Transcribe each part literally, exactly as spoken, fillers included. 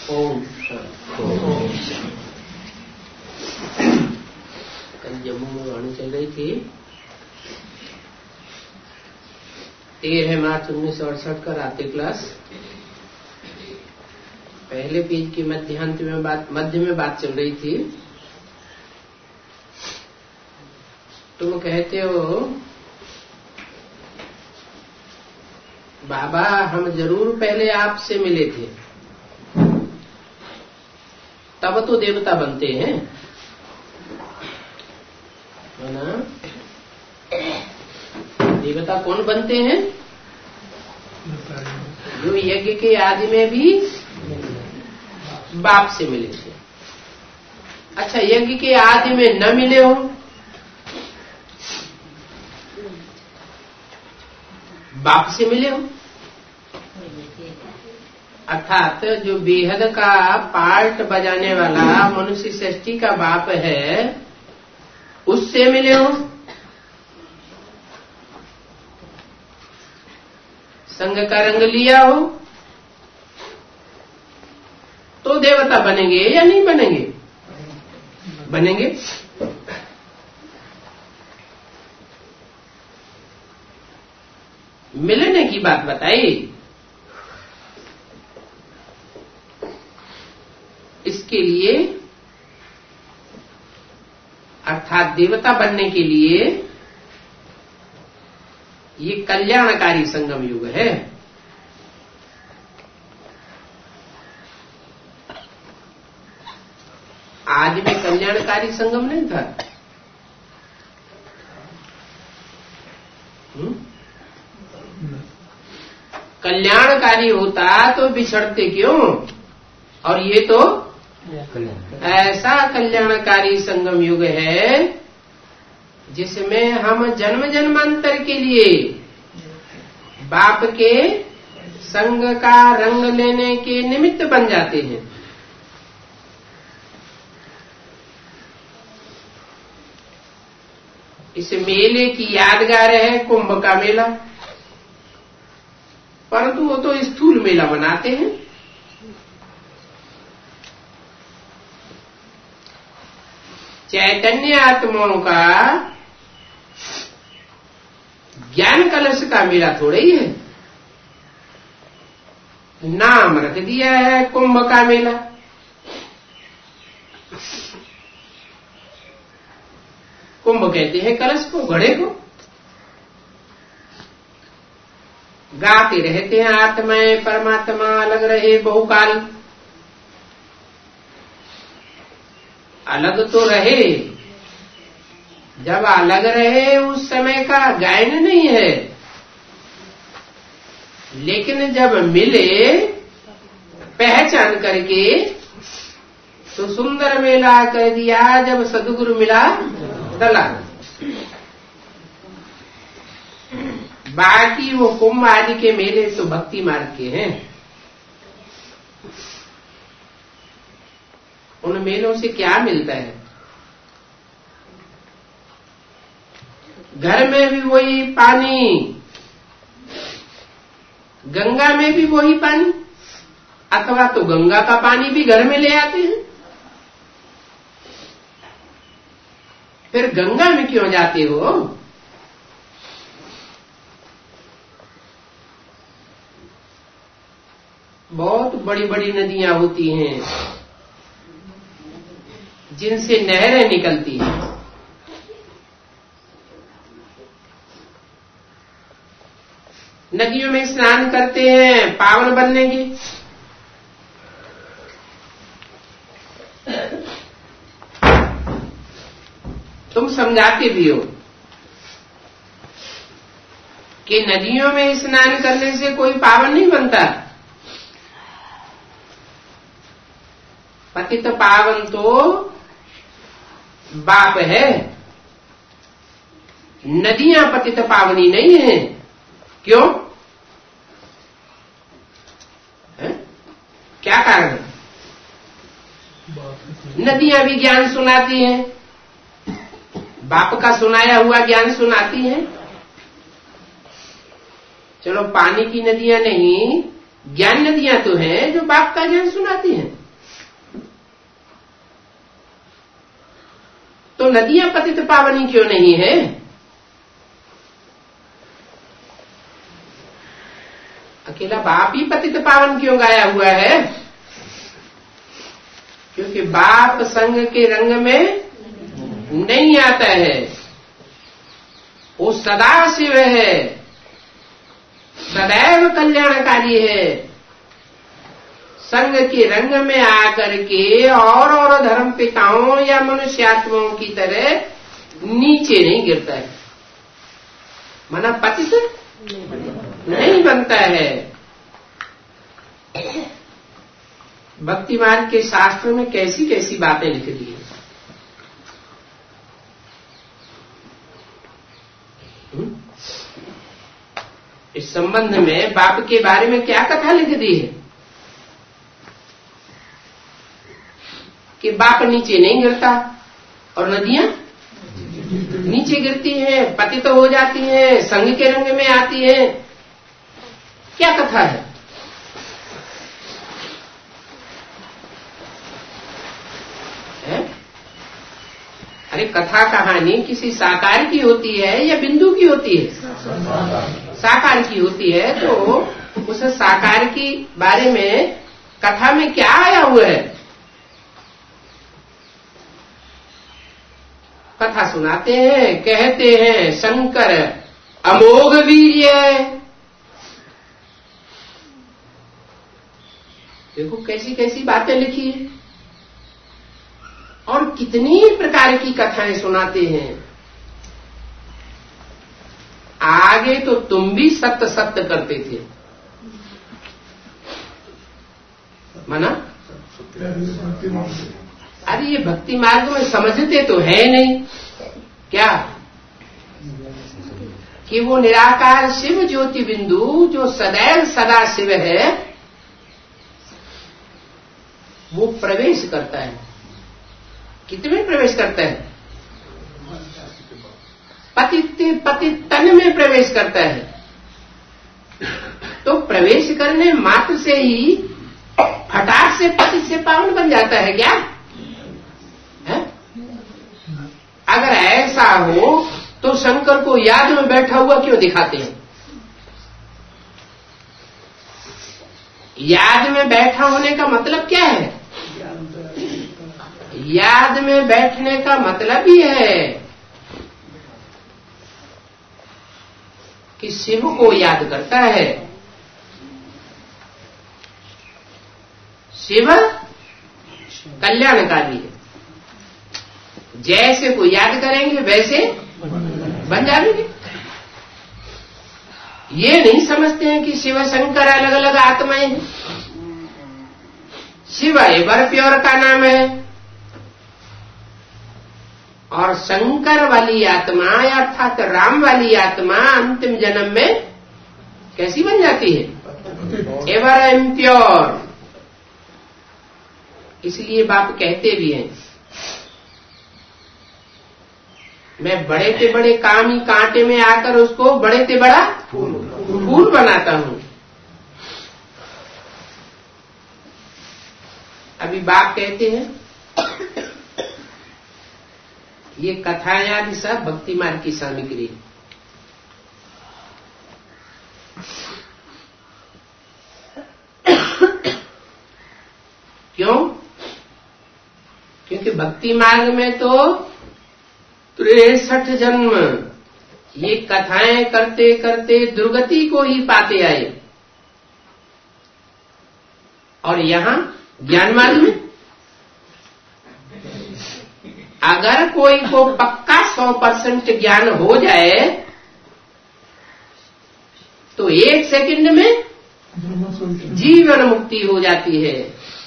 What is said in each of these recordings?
ओम कल जम्मू में वाणी चल रही थी। तेरह मार्च उन्नीस सौ अड़सठ का रात्रि क्लास। पहले पेज के मध्यांत में बात मध्य में बात चल रही थी। तुम कहते हो बाबा हम जरूर पहले आपसे मिले थे, तब तो देवता बनते हैं, है ना? देवता कौन बनते हैं? जो यज्ञ के आदि में भी बाप से मिले थे। अच्छा, यज्ञ के आदि में न मिले हो, बाप से मिले हो, अर्थात जो बेहद का पार्ट बजाने वाला मनुष्य सृष्टि का बाप है, उससे मिले हो, संग का रंग लिया हो, तो देवता बनेंगे या नहीं बनेंगे? बनेंगे। मिलने की बात बताई। इसके लिए अर्थात देवता बनने के लिए ये कल्याणकारी संगम युग है। आज में कल्याणकारी संगम नहीं था। हुँ? कल्याणकारी होता तो बिछड़ते क्यों? और ये तो ऐसा कल्याणकारी संगम युग है जिसमें हम जन्म जन्मांतर के लिए बाप के संग का रंग लेने के निमित्त बन जाते हैं। इस मेले की यादगार है कुंभ का मेला, परंतु वो तो स्थूल मेला बनाते हैं। चैतन्य आत्माओं का ज्ञान कलश का मेला थोड़ा ही है। नाम रख दिया है कुंभ का मेला। कुंभ कहते हैं कलश को, घड़े को। गाते रहते हैं आत्माएं परमात्मा अलग रहे बहुकाल। अलग तो रहे, जब अलग रहे उस समय का गायन नहीं है, लेकिन जब मिले पहचान करके तो सुंदर मेला कर दिया। जब सदगुरु मिला दला। बाकी वो कुंभ आदि के मेले तो भक्ति मार्ग के हैं। उन मेलों से क्या मिलता है? घर में भी वही पानी, गंगा में भी वही पानी, अथवा तो गंगा का पानी भी घर में ले आते हैं। फिर गंगा में क्यों जाते हो? बहुत बड़ी बड़ी नदियां होती हैं जिनसे नहरें निकलती हैं। नदियों में स्नान करते हैं पावन बनने की। तुम समझाते भी हो कि नदियों में स्नान करने से कोई पावन नहीं बनता। पतित पावन तो बाप है, नदियां पतित पावनी नहीं है। क्यों है? क्या कारण है? नदियां भी ज्ञान सुनाती हैं, बाप का सुनाया हुआ ज्ञान सुनाती हैं। चलो पानी की नदियां नहीं, ज्ञान नदियां तो हैं जो बाप का ज्ञान सुनाती हैं। तो नदियां पतित पावनी क्यों नहीं है? अकेला बाप ही पतित पावन क्यों गाया हुआ है? क्योंकि बाप संग के रंग में नहीं आता है, वो सदा शिव है, सदैव कल्याणकारी है। संग के रंग में आकर के और और धर्म पिताओं या मनुष्यात्माओं की तरह नीचे नहीं गिरता है, मना पतित नहीं बनता है। भक्ति मार्ग के शास्त्र में कैसी कैसी बातें लिख दी है। इस संबंध में बाप के बारे में क्या कथा लिख दी है कि बाप नीचे नहीं गिरता और नदियां नीचे गिरती हैं, पतित हो जाती हैं, संग के रंग में आती हैं। क्या कथा है? है? अरे कथा कहानी किसी साकार की होती है या बिंदु की होती है? साकार की होती है। तो उस साकार की बारे में कथा में क्या आया हुआ है? कथा सुनाते हैं, कहते हैं शंकर अमोघ वीर्य। देखो कैसी कैसी बातें लिखी है और कितनी प्रकार की कथाएं सुनाते हैं। आगे तो तुम भी सत्य सत्य करते थे, माना? अरे ये भक्ति मार्ग में समझते तो है नहीं क्या कि वो निराकार शिव ज्योति बिंदु जो सदैव सदा शिव है वो प्रवेश करता है। कितने प्रवेश करता है? पतित पतित तन में प्रवेश करता है। तो प्रवेश करने मात्र से ही फटाक से पतित से पावन बन जाता है क्या? है? अगर ऐसा हो तो शंकर को याद में बैठा हुआ क्यों दिखाते हैं? याद में बैठा होने का मतलब क्या है? याद में बैठने का मतलब ही है कि शिव को याद करता है। शिव कल्याणकारी है, जैसे को याद करेंगे वैसे बन जाएंगे। ये नहीं समझते हैं कि शिव शंकर अलग अलग आत्माएं हैं। शिव एवर प्योर का नाम है और शंकर वाली आत्मा अर्थात राम वाली आत्मा अंतिम जन्म में कैसी बन जाती है? Ever impure. इसलिए बाप कहते भी हैं मैं बड़े से बड़े काम ही कांटे में आकर उसको बड़े से बड़ा फूल बनाता हूं। अभी बाप कहते हैं ये कथाएं आदि सब भक्ति मार्ग की सामग्री है। क्यों? क्योंकि भक्ति मार्ग में तो तिरसठ जन्म ये कथाएं करते करते दुर्गति को ही पाते आए और यहां ज्ञान मार्ग में अगर कोई को पक्का सौ परसेंट ज्ञान हो जाए तो एक सेकंड में जीवन मुक्ति हो जाती है।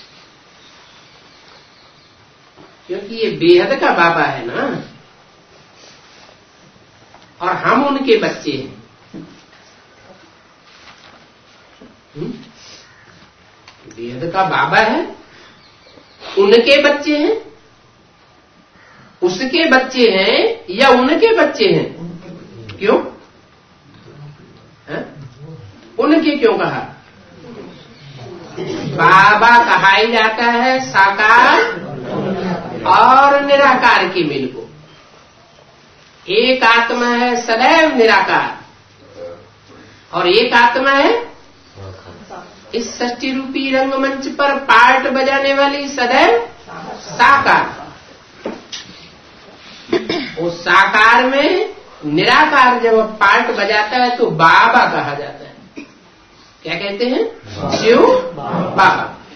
क्योंकि ये बेहद का बाबा है ना और हम उनके बच्चे हैं। बेहद का बाबा है, उनके बच्चे हैं, उसके बच्चे हैं या उनके बच्चे हैं? क्यों है? उनके क्यों कहा? बाबा कहा ही जाता है साकार और निराकार के मिल को। एक आत्मा है सदैव निराकार और एक आत्मा है इस सृष्टि रूपी रंगमंच पर पार्ट बजाने वाली सदैव साकार। उस साकार में निराकार जब पार्ट बजाता है तो बाबा कहा जाता है। क्या कहते हैं? शिव बाबा।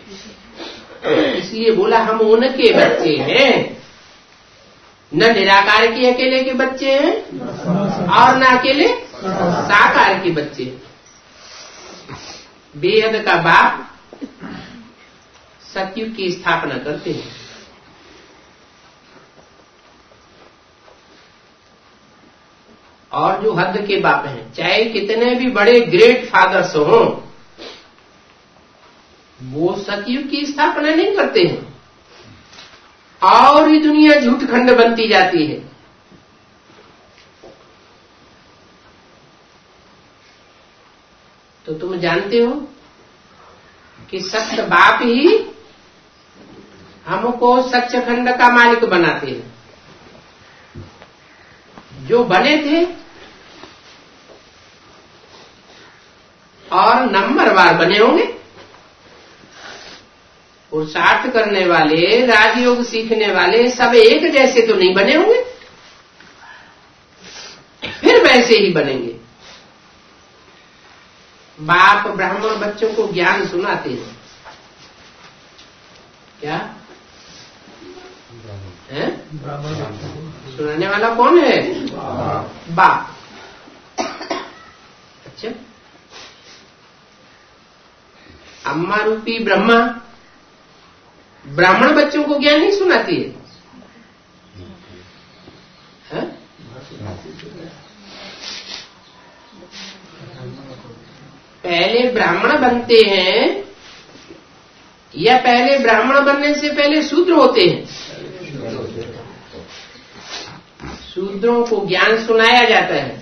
इसलिए बोला हम उनके बच्चे हैं, न निराकार के अकेले के बच्चे हैं और न अकेले साकार के बच्चे हैं। बेहद का बाप सतयुग की स्थापना करते हैं। और जो हद के बाप हैं, चाहे कितने भी बड़े ग्रेट फादर्स हों, वो सतयुग की स्थापना नहीं करते हैं और ये दुनिया झूठ खंड बनती जाती है। तो तुम जानते हो कि सत्य बाप ही हमको सच्चखंड का मालिक बनाते हैं। जो बने थे और नंबरवार बने होंगे, पुरुषार्थ करने वाले, राजयोग सीखने वाले सब एक जैसे तो नहीं बने होंगे, फिर वैसे ही बनेंगे। बाप ब्राह्मण बच्चों को ज्ञान सुनाते हैं। क्या है? सुनाने वाला कौन है? बाप। अच्छा, अम्मा रूपी ब्रह्मा ब्राह्मण बच्चों को ज्ञान नहीं सुनाती है, है? पहले ब्राह्मण बनते हैं या पहले ब्राह्मण बनने से पहले शूद्र होते हैं? शूद्रों को ज्ञान सुनाया जाता है।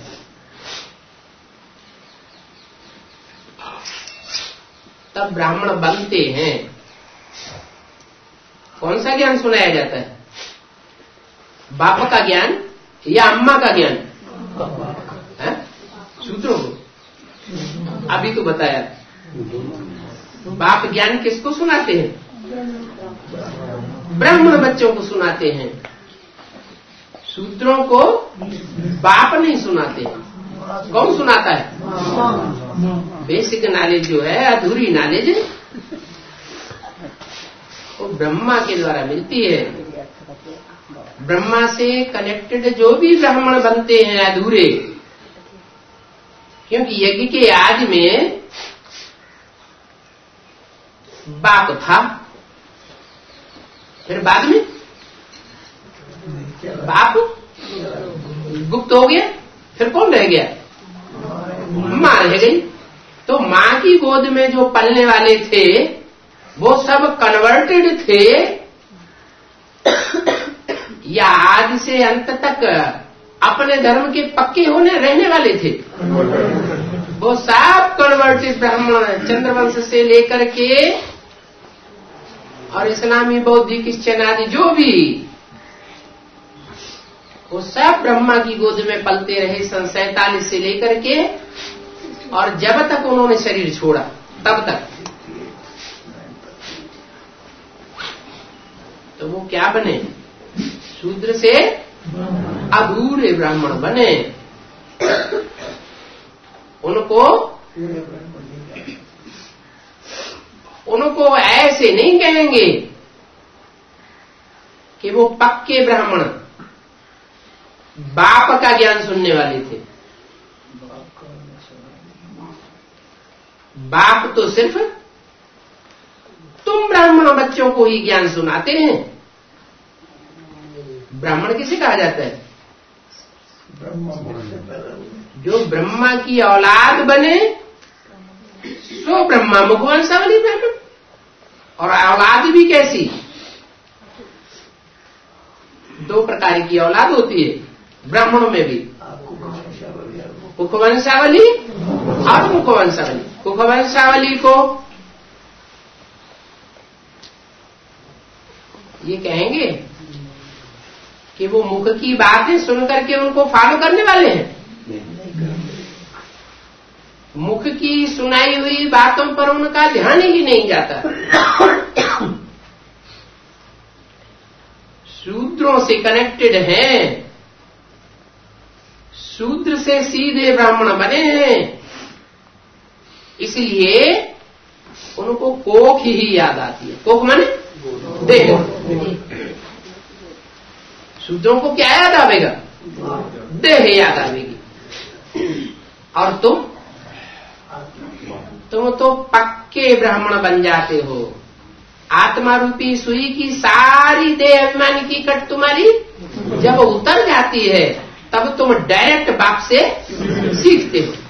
तब ब्राह्मण बनते हैं। कौन सा ज्ञान सुनाया जाता है? बाप का ज्ञान या अम्मा का ज्ञान? है? शूद्रों को अभी तो बताया। बाप ज्ञान किसको सुनाते हैं? ब्राह्मण बच्चों को सुनाते हैं। शूद्रों को बाप नहीं सुनाते। कौन सुनाता है? बेसिक नॉलेज जो है, अधूरी नॉलेज, वो ब्रह्मा के द्वारा मिलती है। ब्रह्मा से कनेक्टेड जो भी ब्राह्मण बनते हैं अधूरे, क्योंकि यज्ञ के आदि में बाप था, फिर बाद में बाप गुप्त हो गया, फिर कौन रह गया? मां रह गई। तो मां की गोद में जो पलने वाले थे वो सब कन्वर्टेड थे या आदि से अंत तक अपने धर्म के पक्के होने रहने वाले थे? वो सब कन्वर्टेड ब्राह्मण, चंद्रवंश से लेकर के और इस्लामी, बौद्धिक, क्रिश्चियन आदि जो भी, वो सब ब्रह्मा की गोद में पलते रहे सन सैतालीस से लेकर के, और जब तक उन्होंने शरीर छोड़ा तब तक। तो वो क्या बने? शूद्र से अधूरे ब्राह्मण बने। उनको उनको ऐसे नहीं कहेंगे कि वो पक्के ब्राह्मण बाप का ज्ञान सुनने वाले थे। बाप तो सिर्फ तुम ब्राह्मण बच्चों को ही ज्ञान सुनाते हैं। ब्राह्मण किसे कहा जाता है? जो ब्रह्मा की औलाद बने सो ब्रह्मा, मुखवंशावली ब्राह्मण। और औलाद भी कैसी? दो प्रकार की औलाद होती है ब्राह्मणों में भी, कुखवंशावली और मुखवंशावली। कुखवंशावली को ये कहेंगे कि वो मुख की बातें सुन करके उनको फॉलो करने वाले हैं? मुख की सुनाई हुई बातों पर उनका ध्यान ही नहीं जाता। शूद्रों से कनेक्टेड हैं, शूद्र से सीधे ब्राह्मण बने हैं, इसलिए उनको कोख ही याद आती है। कोख माने देह। शूद्रों को क्या याद आवेगा? देह याद आवेगी। और तुम तुम तो पक्के ब्राह्मण बन जाते हो। आत्मा रूपी सुई की सारी देह अभिमान की कट तुम्हारी जब उतर जाती है तब तुम डायरेक्ट बाप से सीखते हो।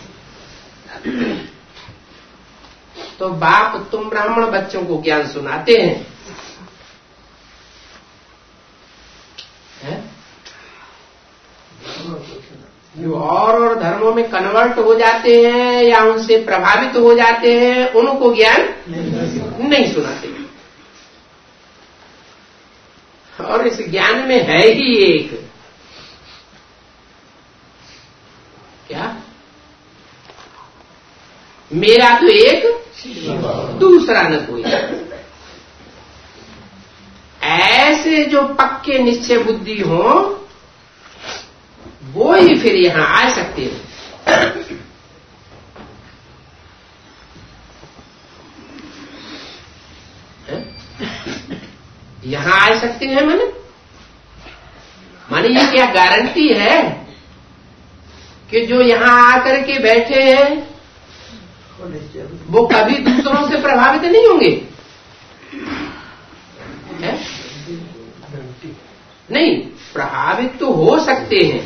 तो बाप तुम ब्राह्मण बच्चों को ज्ञान सुनाते हैं, है? जो और और धर्मों में कन्वर्ट हो जाते हैं या उनसे प्रभावित हो जाते हैं उनको ज्ञान नहीं सुनाते। और इस ज्ञान में है ही एक क्या? मेरा तो एक दूसरा न कोई। ऐसे जो पक्के निश्चय बुद्धि हो वो ही फिर यहां आ सकते हैं। यहां आ सकते हैं माने माने ये क्या गारंटी है कि जो यहां आकर के बैठे हैं वो कभी दूसरों से प्रभावित नहीं होंगे? है? नहीं, प्रभावित तो हो सकते हैं,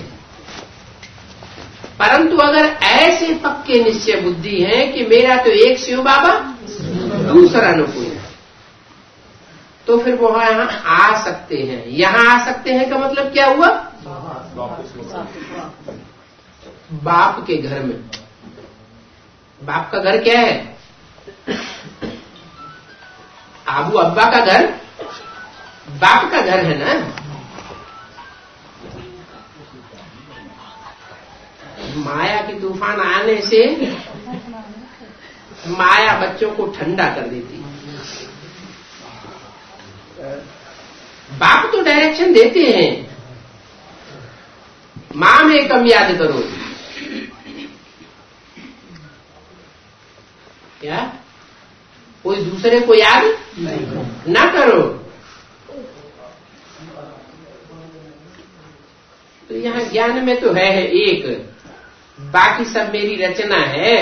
परंतु अगर ऐसे पक्के निश्चय बुद्धि है कि मेरा तो एक शिव बाबा दूसरा न कोई, तो फिर वो यहां आ सकते हैं। यहां आ सकते हैं का मतलब क्या हुआ? बाप के घर में। बाप का घर क्या है? आबू अब्बा का घर बाप का घर है ना। माया की तूफान आने से माया बच्चों को ठंडा कर देती है। बाप तो डायरेक्शन देते हैं, मां में कम याद करो। क्या? कोई दूसरे को याद ना करो। तो यहां ज्ञान में तो है एक, बाकी सब मेरी रचना है।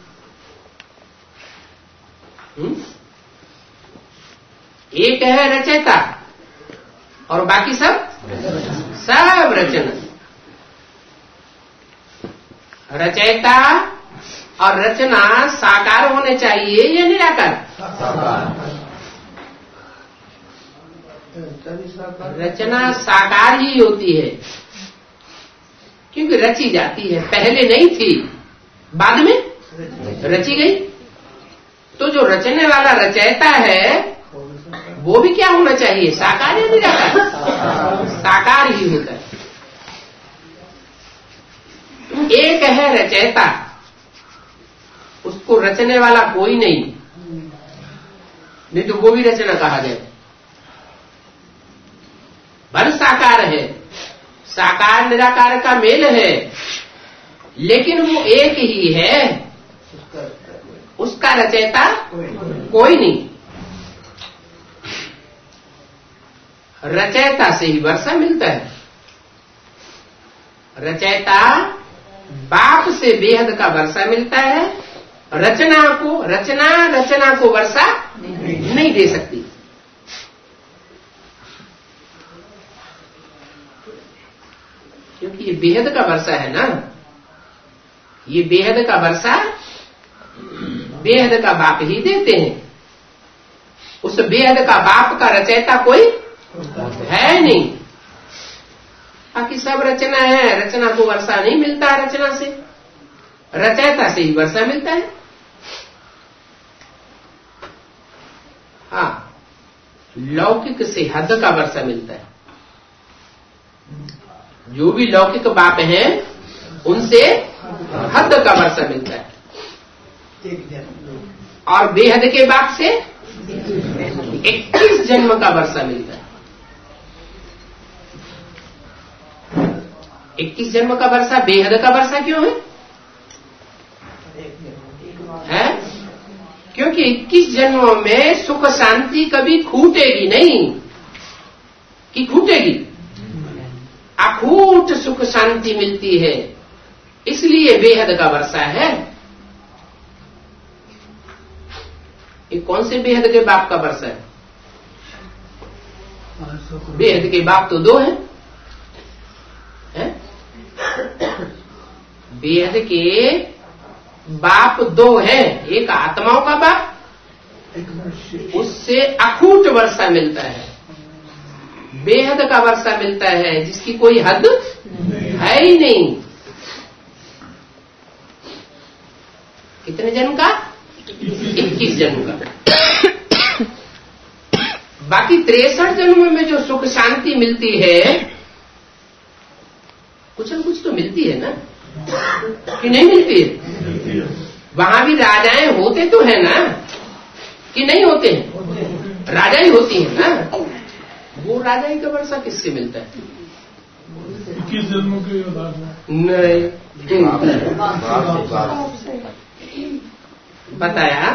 हुँ? एक है रचयिता और बाकी सब सब रचना। रचयिता और रचना साकार होने चाहिए या निराकार? रचना साकार ही होती है क्योंकि रची जाती है। पहले नहीं थी, बाद में रची गई। तो जो रचने वाला रचयिता है वो भी क्या होना चाहिए? साकार या निराकार? साकार ही होता है। एक है रचयिता, उसको रचने वाला कोई नहीं, नहीं तो वो भी रचना कहा जाए। भर साकार है, साकार निराकार का मेल है, लेकिन वो एक ही है, उसका रचयिता कोई नहीं। रचयिता से ही वर्षा मिलता है। रचयिता बाप से बेहद का वर्षा मिलता है। रचना को रचना रचना को वर्षा नहीं दे सकती। क्योंकि ये बेहद का वर्षा है ना, ये बेहद का वर्षा बेहद का बाप ही देते हैं। उस बेहद का बाप का रचयिता कोई है नहीं। बाकी सब रचना है, रचना को वर्षा नहीं मिलता। रचना से रचयिता से ही वर्षा मिलता है। हाँ, लौकिक से हद का वर्षा मिलता है। जो भी लौकिक बाप हैं उनसे हद का वर्षा मिलता है, और बेहद के बाप से इक्कीस जन्म का वर्षा मिलता है। इक्कीस जन्म का वर्षा, बेहद का वर्षा क्यों है? है क्योंकि इक्कीस जन्मों में सुख शांति कभी खूटेगी नहीं। कि खूटेगी? अखूट सुख शांति मिलती है, इसलिए बेहद का वर्षा है। ये कौन से बेहद के बाप का वर्षा है? बेहद के बाप तो दो हैं, है? बेहद के बाप दो हैं, एक आत्माओं का बाप, उससे अखूट वर्षा मिलता है। बेहद का वर्षा मिलता है जिसकी कोई हद है ही नहीं। कितने जन्म का? इक्कीस जन्म का। बाकी तिरसठ जन्मों में जो सुख शांति मिलती है, कुछ न कुछ तो मिलती है ना, कि नहीं मिलती है? वहां भी राजाएं होते तो है ना, कि नहीं होते हैं? राजा ही होती है ना। वो राजा ही का वर्षा किससे मिलता है? इक्कीस जन्मों के नहीं बताया।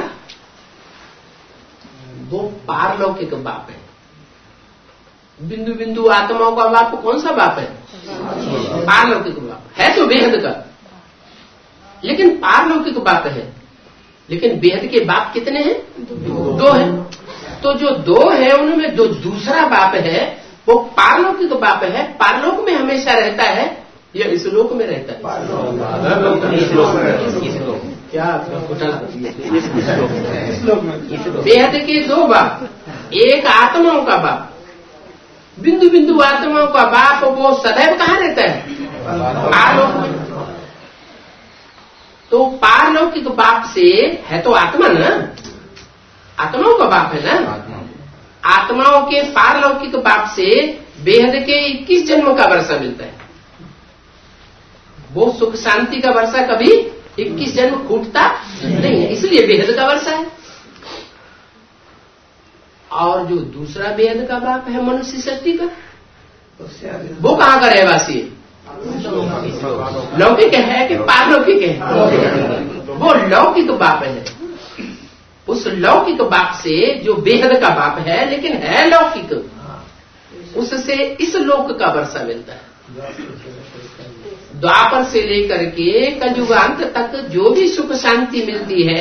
वो पारलौकिक बाप है। बिंदु बिंदु आत्माओं का बाप कौन सा बाप है? पारलौकिक बाप है, तो बेहद का, लेकिन पारलौकिक बाप है। लेकिन बेहद के बाप कितने हैं? दो हैं। तो जो दो है उनमें जो दूसरा बाप है वो पारलौकिक बाप है। पारलोक में हमेशा रहता है या इस लोक में रहता है? क्या बेहद के दो बाप, एक आत्माओं का बाप, बिंदु बिंदु आत्माओं का बाप, वो सदैव कहाँ रहता है? पारलोक में। तो पारलौकिक बाप से है तो आत्मा ना, आत्माओं का बाप है ना। आत्माओं के पारलौकिक बाप से बेहद के इक्कीस जन्म का वर्षा मिलता है। वो सुख शांति का वर्षा कभी इक्कीस जन्म खूटता नहीं है, इसलिए बेहद का वर्षा है। और जो दूसरा बेहद का बाप है मनुष्य सृष्टि का, वो कहाँ का रहवासी है? लौकिक है कि पारलौकिक है? वो लौकिक बाप है। उस लौकिक बाप से जो बेहद का बाप है लेकिन है लौकिक, उससे इस लोक का वर्षा मिलता है। द्वापर से लेकर के कलयुगांत तक जो भी सुख शांति मिलती है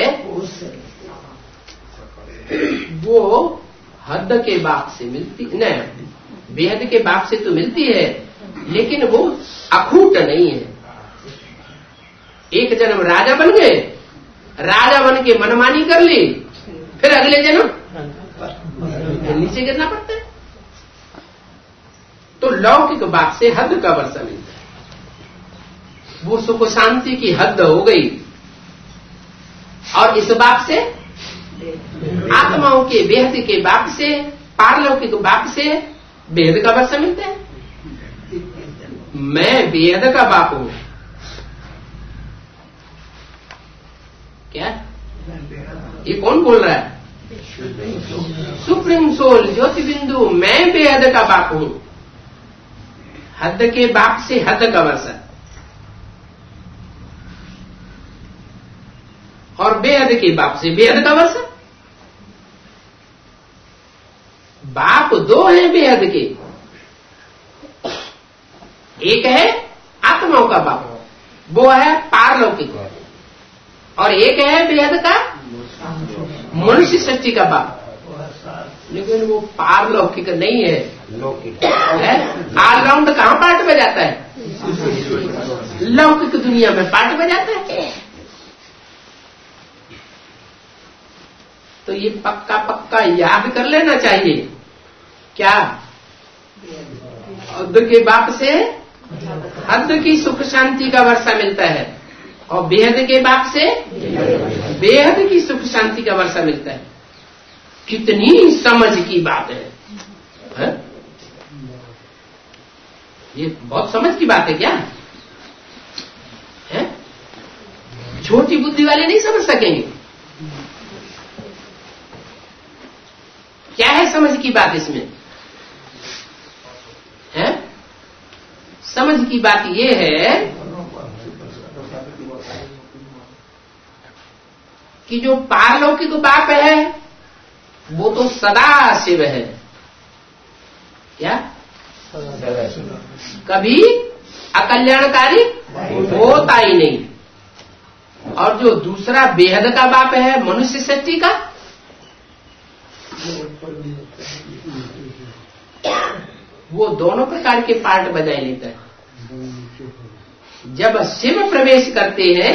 वो हद के बाप से मिलती नहीं, बेहद के बाप से तो मिलती है, लेकिन वो अखूट नहीं है। एक जन्म राजा बन गए, राजा बन के मनमानी कर ली, फिर अगले जन्म नीचे गिरना पड़ता है। तो लौकिक बाप से हद का वर्षा मिलता है, वो सुख शांति की हद हो गई। और इस बाप से, आत्माओं के बेहद के बाप से, पारलौकिक बाप से बेहद का वर्षा मिलता है। मैं बेहद का बाप हूं। क्या ये कौन बोल रहा है? सुप्रीम सोल ज्योति बिंदु, मैं बेहद का बाप हूं। हद के बाप से हद का वर्षा, और बेहद के बाप से बेहद का वर्षा। बाप दो हैं बेहद के, एक है आत्माओं का बाप, वो है पारलौकिक, और एक है बेहद का मनुष्य सृष्टि का बाप। लेकिन वो पारलौकिक नहीं है, लौकिक है। ऑलराउंड कहां पार्ट बजाता है? लौकिक दुनिया में पार्ट बजाता है। तो ये पक्का पक्का याद कर लेना चाहिए। क्या? हद के बाप से हद की सुख शांति का वर्षा मिलता है, और बेहद के बाप से बेहद की सुख शांति का वर्षा मिलता है। कितनी समझ की बात है। ये बहुत समझ की बात है क्या है? छोटी बुद्धि वाले नहीं समझ सकेंगे। क्या है समझ की बात इसमें है? समझ की बात ये है कि जो पारलौकिक बाप है वो तो सदा शिव है। क्या? कभी अकल्याणकारी होता ही नहीं। और जो दूसरा बेहद का बाप है मनुष्य सृष्टि का, वो दोनों प्रकार के पार्ट बजाय लेता है। जब शिव प्रवेश करते हैं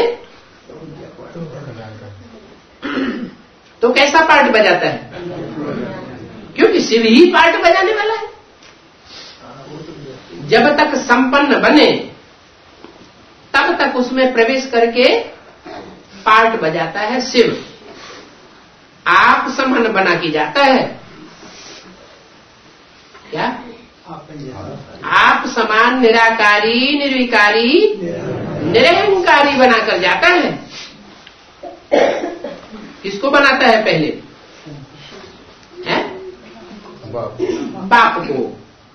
तो कैसा पार्ट बजाता है? क्योंकि शिव ही पार्ट बजाने वाला है। जब तक संपन्न बने तब तक उसमें प्रवेश करके पार्ट बजाता है शिव। आप समान बना के जाता है। क्या? आप समान निराकारी निर्विकारी निरहंकारी बनाकर जाता है। किसको बनाता है पहले? है? बाप को।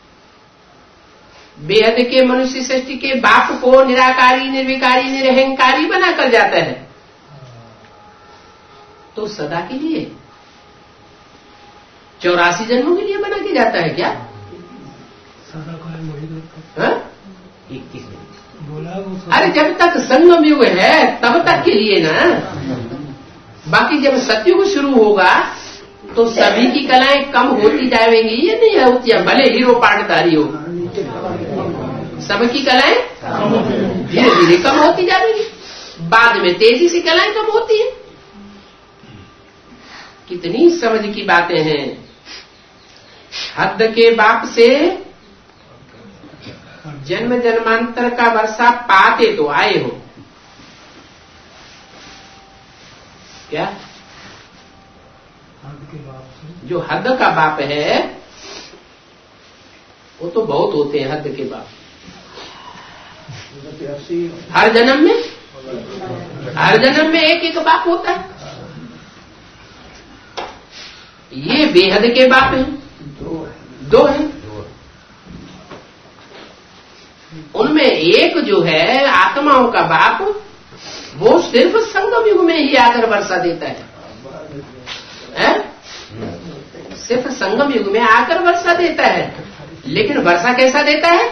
बेहद के मनुष्य सृष्टि के बाप को निराकारी निर्विकारी निरहंकारी बनाकर जाता है। तो सदा के लिए चौरासी जन्मों के लिए बना के जाता है क्या? इक्कीस बोला। अरे जब तक संगम युग है तब तक के लिए ना। बाकी जब सतयुग शुरू होगा तो सभी की कलाएं कम होती जाएंगी। ये नहीं होती है, भले हीरो पाटधारी हो, सबकी कलाएं धीरे धीरे कम होती जाएंगी। बाद में तेजी से कलाएं कम होती है। कितनी समझ की बातें हैं। हद के बाप से जन्म जन्मांतर का वर्षा पाते तो आए हो। क्या? जो हद का बाप है वो तो बहुत होते हैं। हद के बाप हर जन्म में हर जन्म में एक एक बाप होता है। ये बेहद के बाप हैं, दो हैं। उनमें एक जो है आत्माओं का बाप, वो सिर्फ संगम युग में ही आकर वर्षा देता है, है? सिर्फ संगम युग में आकर वर्षा देता है। लेकिन वर्षा कैसा देता है?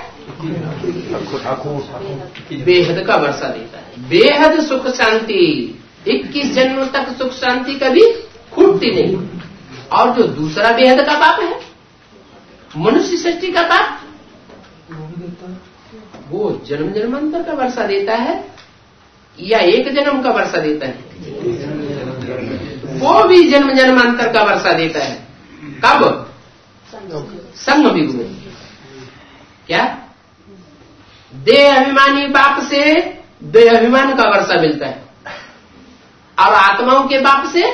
बेहद का वर्षा देता है। बेहद सुख शांति, इक्कीस जन्मों तक सुख शांति कभी खूटती नहीं। और जो दूसरा बेहद का बाप है मनुष्य सृष्टि का बाप, वो जन्म जन्मांतर का वर्षा देता है या एक जन्म का वर्षा देता है? वो भी जन्म जन्मांतर का वर्षा देता है। कब? संगम युग में। क्या? देह अभिमानी बाप से देह अभिमान का वर्षा मिलता है और आत्माओं के बाप से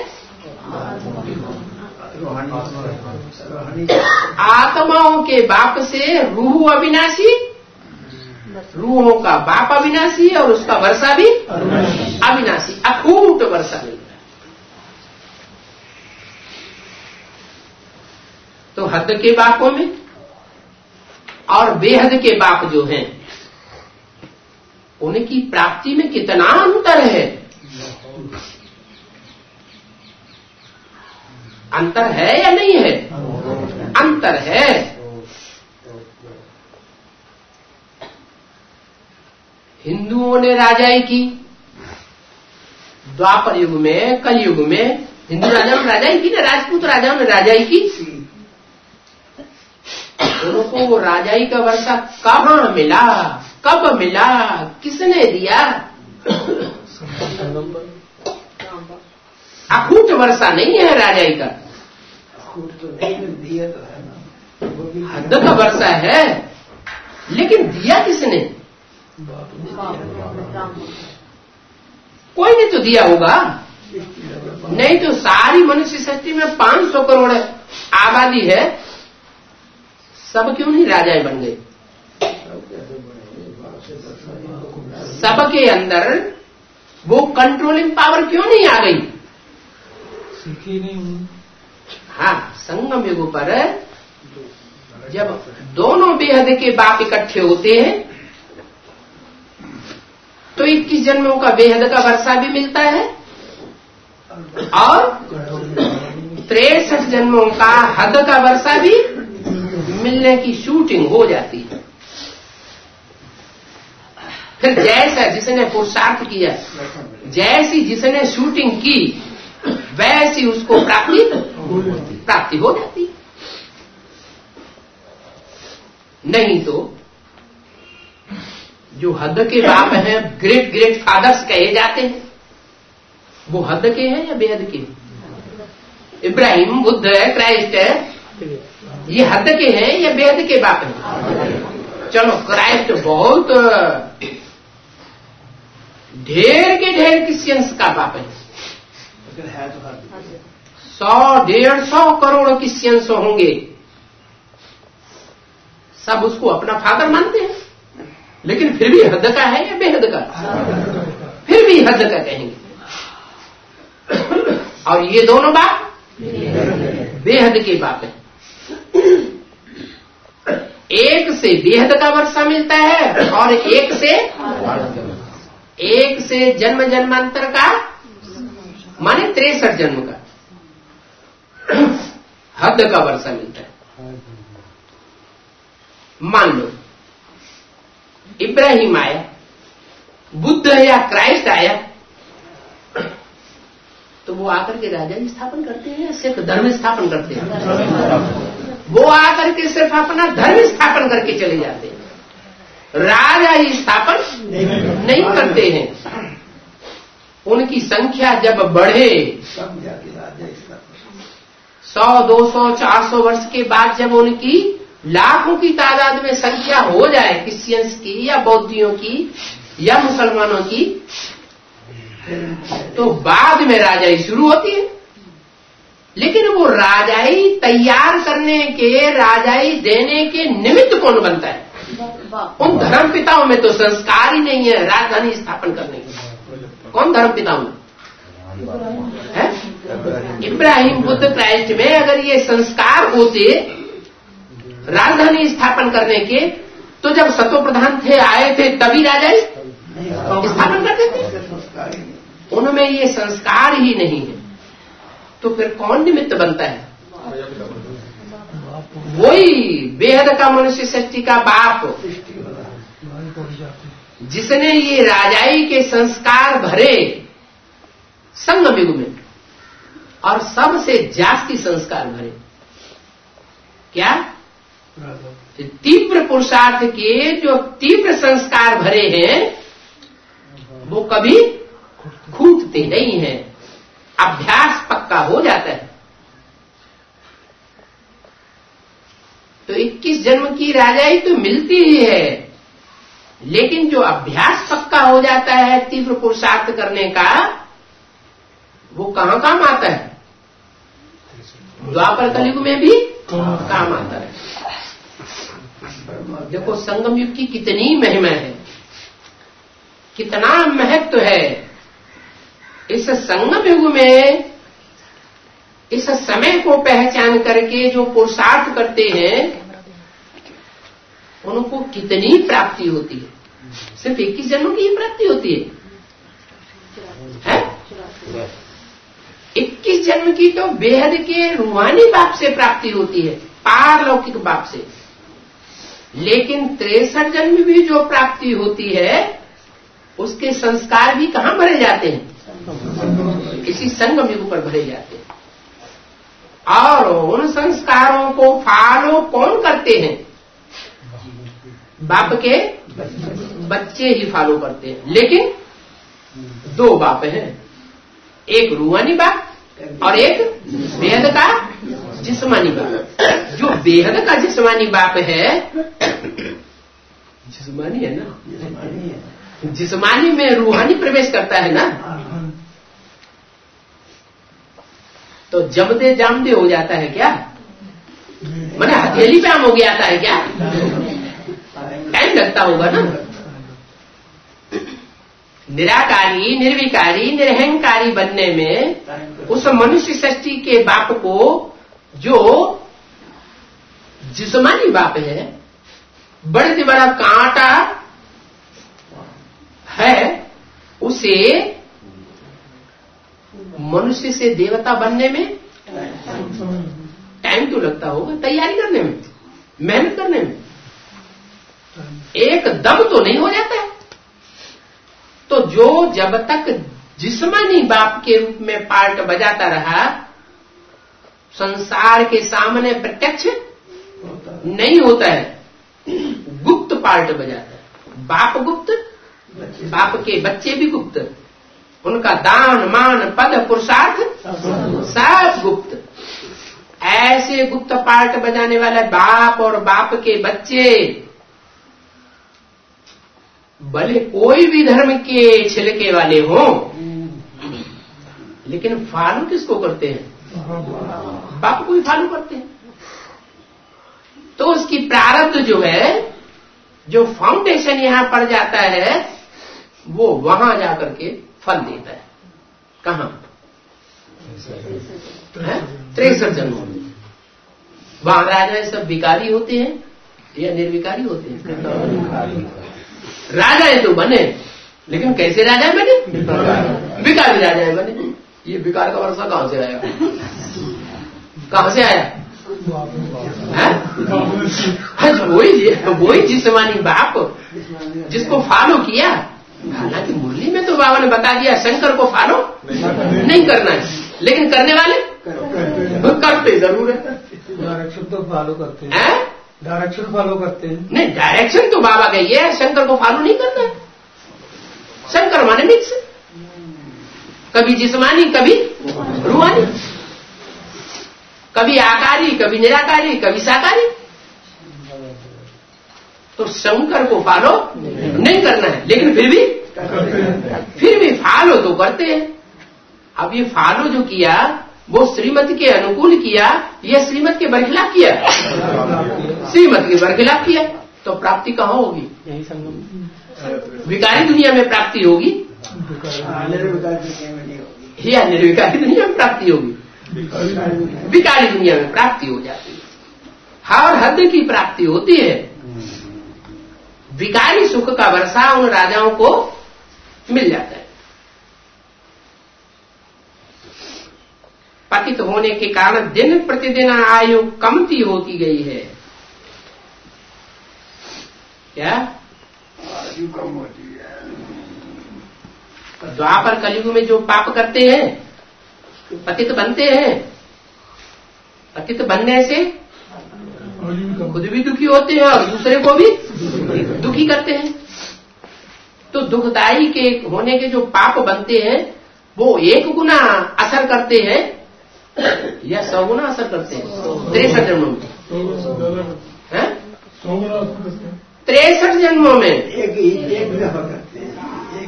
आत्माओं के बाप से रूह अविनाशी, रूहों का बाप अविनाशी और उसका वर्षा भी अविनाशी, अखूट वर्षा मिलता है। तो हद के बापों में और बेहद के बाप जो हैं उनकी प्राप्ति में कितना अंतर है? अंतर है या नहीं है? अंतर है। हिंदुओं ने राजाई की द्वापर युग में, कलयुग में हिंदू राजाओं ने राजाई की ना, राजपूत राजाओं ने राजाई की। उनको वो राजाई का वर्षा कहाँ मिला, कब मिला, किसने दिया? अखूट वर्षा नहीं है राजाई का, हद का वर्षा है। लेकिन दिया किसने? कोई ने तो दिया होगा, नहीं तो सारी मनुष्य सृष्टि में पांच सौ करोड़ आबादी है, सब क्यों नहीं राजाएं बन गए? सबके अंदर वो कंट्रोलिंग पावर क्यों नहीं आ गई? सीखी नहीं। हाँ, संगम युग पर जब दोनों बेहद के बाप इकट्ठे होते हैं तो इक्कीस जन्मों का बेहद का वर्षा भी मिलता है और तिरसठ जन्मों का हद का वर्षा भी मिलने की शूटिंग हो जाती है। फिर जैसा जिसने पुरुषार्थ किया, जैसी जिसने शूटिंग की, वैसी उसको प्राप्ति प्राप्ति हो जाती। नहीं तो जो हद के बाप हैं, ग्रेट ग्रेट फादर्स कहे जाते हैं, वो हद के हैं या बेहद के? इब्राहिम, बुद्ध है, क्राइस्ट है, ये हद के हैं या बेहद के बाप हैं? चलो, क्राइस्ट बहुत ढेर के ढेर क्रिश्चियंस का बाप है। सौ डेढ़ सौ करोड़ क्रिश्चियंस होंगे, सब उसको अपना फादर मानते हैं, लेकिन फिर भी हद का है या बेहद का? फिर भी हद का कहेंगे। और ये दोनों बाप बेहद के बाप है। एक से बेहद का वर्षा मिलता है और एक से एक से जन्म जन्मांतर का, माने तिरसठ जन्म का हद का वर्षा मिलता है। मान लो इब्राहिम आया, बुद्ध या क्राइस्ट आया, तो वो आकर के राजा स्थापन करते हैं, सिर्फ धर्म स्थापन करते हैं। वो आकर के सिर्फ अपना धर्म स्थापन करके चले जाते हैं, राजा ही स्थापन नहीं करते हैं। उनकी संख्या जब बढ़े, सौ दो सौ चार सौ वर्ष के बाद जब उनकी लाखों की तादाद में संख्या हो जाए, क्रिश्चियंस की या बौद्धियों की या मुसलमानों की, तो बाद में राजाई शुरू होती है। लेकिन वो राजाई तैयार करने के, राजाई देने के निमित्त कौन बनता है? उन धर्म पिताओं में तो संस्कार ही नहीं है राजधानी स्थापन करने के। कौन धर्म पिताओं में है? इब्राहिम, बुद्ध, क्राइस्ट में अगर ये संस्कार होते राजधानी स्थापन करने के, तो जब सतो प्रधान थे, आए थे, तभी राजाई स्थापन करते थे। उनमें ये संस्कार ही नहीं है, तो फिर कौन निमित्त बनता है? वही बेहद का मनुष्य सृष्टि का बाप, जिसने ये राजाई के संस्कार भरे संगम युग में, और सबसे जास्ती संस्कार भरे। क्या? तीव्र पुरुषार्थ के जो तीव्र संस्कार भरे हैं, वो कभी खूटते नहीं हैं, अभ्यास पक्का हो जाता है। तो इक्कीस जन्म की राजाई तो मिलती ही है, लेकिन जो अभ्यास पक्का हो जाता है तीव्र पुरुषार्थ करने का, वो कहां काम आता है? द्वापर कलयुग में भी काम आता है। देखो संगम युग की कितनी महिमा है, कितना महत्व है। इस संगम युग में इस समय को पहचान करके जो पुरुषार्थ करते हैं, उनको कितनी प्राप्ति होती है। सिर्फ इक्कीस जन्मों की ही प्राप्ति होती है, है? इक्कीस जन्म की तो बेहद के रूहानी बाप से प्राप्ति होती है, पारलौकिक बाप से। लेकिन तिरसठ जन्म भी जो प्राप्ति होती है, उसके संस्कार भी कहां भरे जाते हैं? इसी संगम युग पर भरे जाते हैं। और उन संस्कारों को फॉलो कौन करते हैं? बाप के बच्चे ही फॉलो करते हैं। लेकिन दो बाप हैं, एक रूहानी बाप और एक बेहद का जिस्मानी बाप। जो बेहद का जिस्मानी बाप है, जिस्मानी है ना, जिस्मानी में रूहानी प्रवेश करता है ना, तो जमदे जामदे हो जाता है क्या? मैंने हथेली पे आम हो गया था है क्या? टाइम लगता होगा ना। निराकारी, निर्विकारी, निरहंकारी बनने में उस मनुष्य सृष्टि के बाप को, जो जिस्मानी बाप है, बड़े से बड़ा कांटा है, उसे मनुष्य से देवता बनने में टाइम तो लगता होगा, तैयारी करने में, मेहनत करने में। एक दम तो नहीं हो जाता है। तो जो जब तक जिस्मानी बाप के रूप में पार्ट बजाता रहा, संसार के सामने प्रत्यक्ष नहीं होता है, गुप्त पार्ट बजाता है। बाप गुप्त, बाप के बच्चे भी गुप्त, उनका दान मान पद पुरुषार्थ सब गुप्त। ऐसे गुप्त पार्ट बजाने वाला बाप और बाप के बच्चे भले कोई भी धर्म के छिलके वाले हों, लेकिन फॉलो किसको करते हैं? बाप को ही फॉलो करते हैं। तो उसकी प्रारब्ध जो है, जो फाउंडेशन यहां पड़ जाता है, वो वहां जाकर के फल देता है। कहां? तिरसठ जन्मों में। वहां राजा सब विकारी होते हैं या निर्विकारी होते हैं? राजाएं तो बने, लेकिन कैसे राजाएं बने? विकारी राजाएं बने। ये विकार का वर्षा कहां से आया? कहां से आया? अच्छा, वही वही जिस्मानी बाप जिसको फॉलो किया। हालांकि मुरली में तो बाबा ने बता दिया शंकर को फॉलो नहीं करना है, लेकिन करने वाले करते जरूर है। डायरेक्शन तो फॉलो करते हैं, हैं? डायरेक्शन फॉलो करते हैं। नहीं, डायरेक्शन तो बाबा का ये है, शंकर को फॉलो नहीं करना है। शंकर माने मिक्स, कभी जिस्मानी कभी रूहानी, कभी आकारी कभी निराकारी कभी साकारी। तो शंकर को फॉलो नहीं करना है, लेकिन फिर भी फिर भी फॉलो तो करते हैं। अब ये फॉलो जो किया वो श्रीमत के अनुकूल किया या श्रीमत के बरखिलाफ किया? श्रीमत के बरखिलाफ किया। तो प्राप्ति कहां होगी? यही संगम विकारी दुनिया में प्राप्ति होगी या निर्विकारी दुनिया में प्राप्ति होगी? विकारी दुनिया में प्राप्ति हो जाती है। हर हद की प्राप्ति होती है। विकारी सुख का वर्षा उन राजाओं को मिल जाता है। पतित होने के कारण दिन प्रतिदिन आयु कमती होती गई है। क्या आयु कम होती है? द्वापर कलयुग में जो पाप करते हैं, पतित बनते हैं। पतित बनने से खुद भी दुखी होते हैं और दूसरे को भी दुखी करते हैं। तो दुखदायी के होने के जो पाप बनते हैं, वो एक गुना असर करते हैं या सौ गुना असर करते हैं? तिरसठ जन्मों में तिरसठ जन्मों में एक एक दफा करते हैं।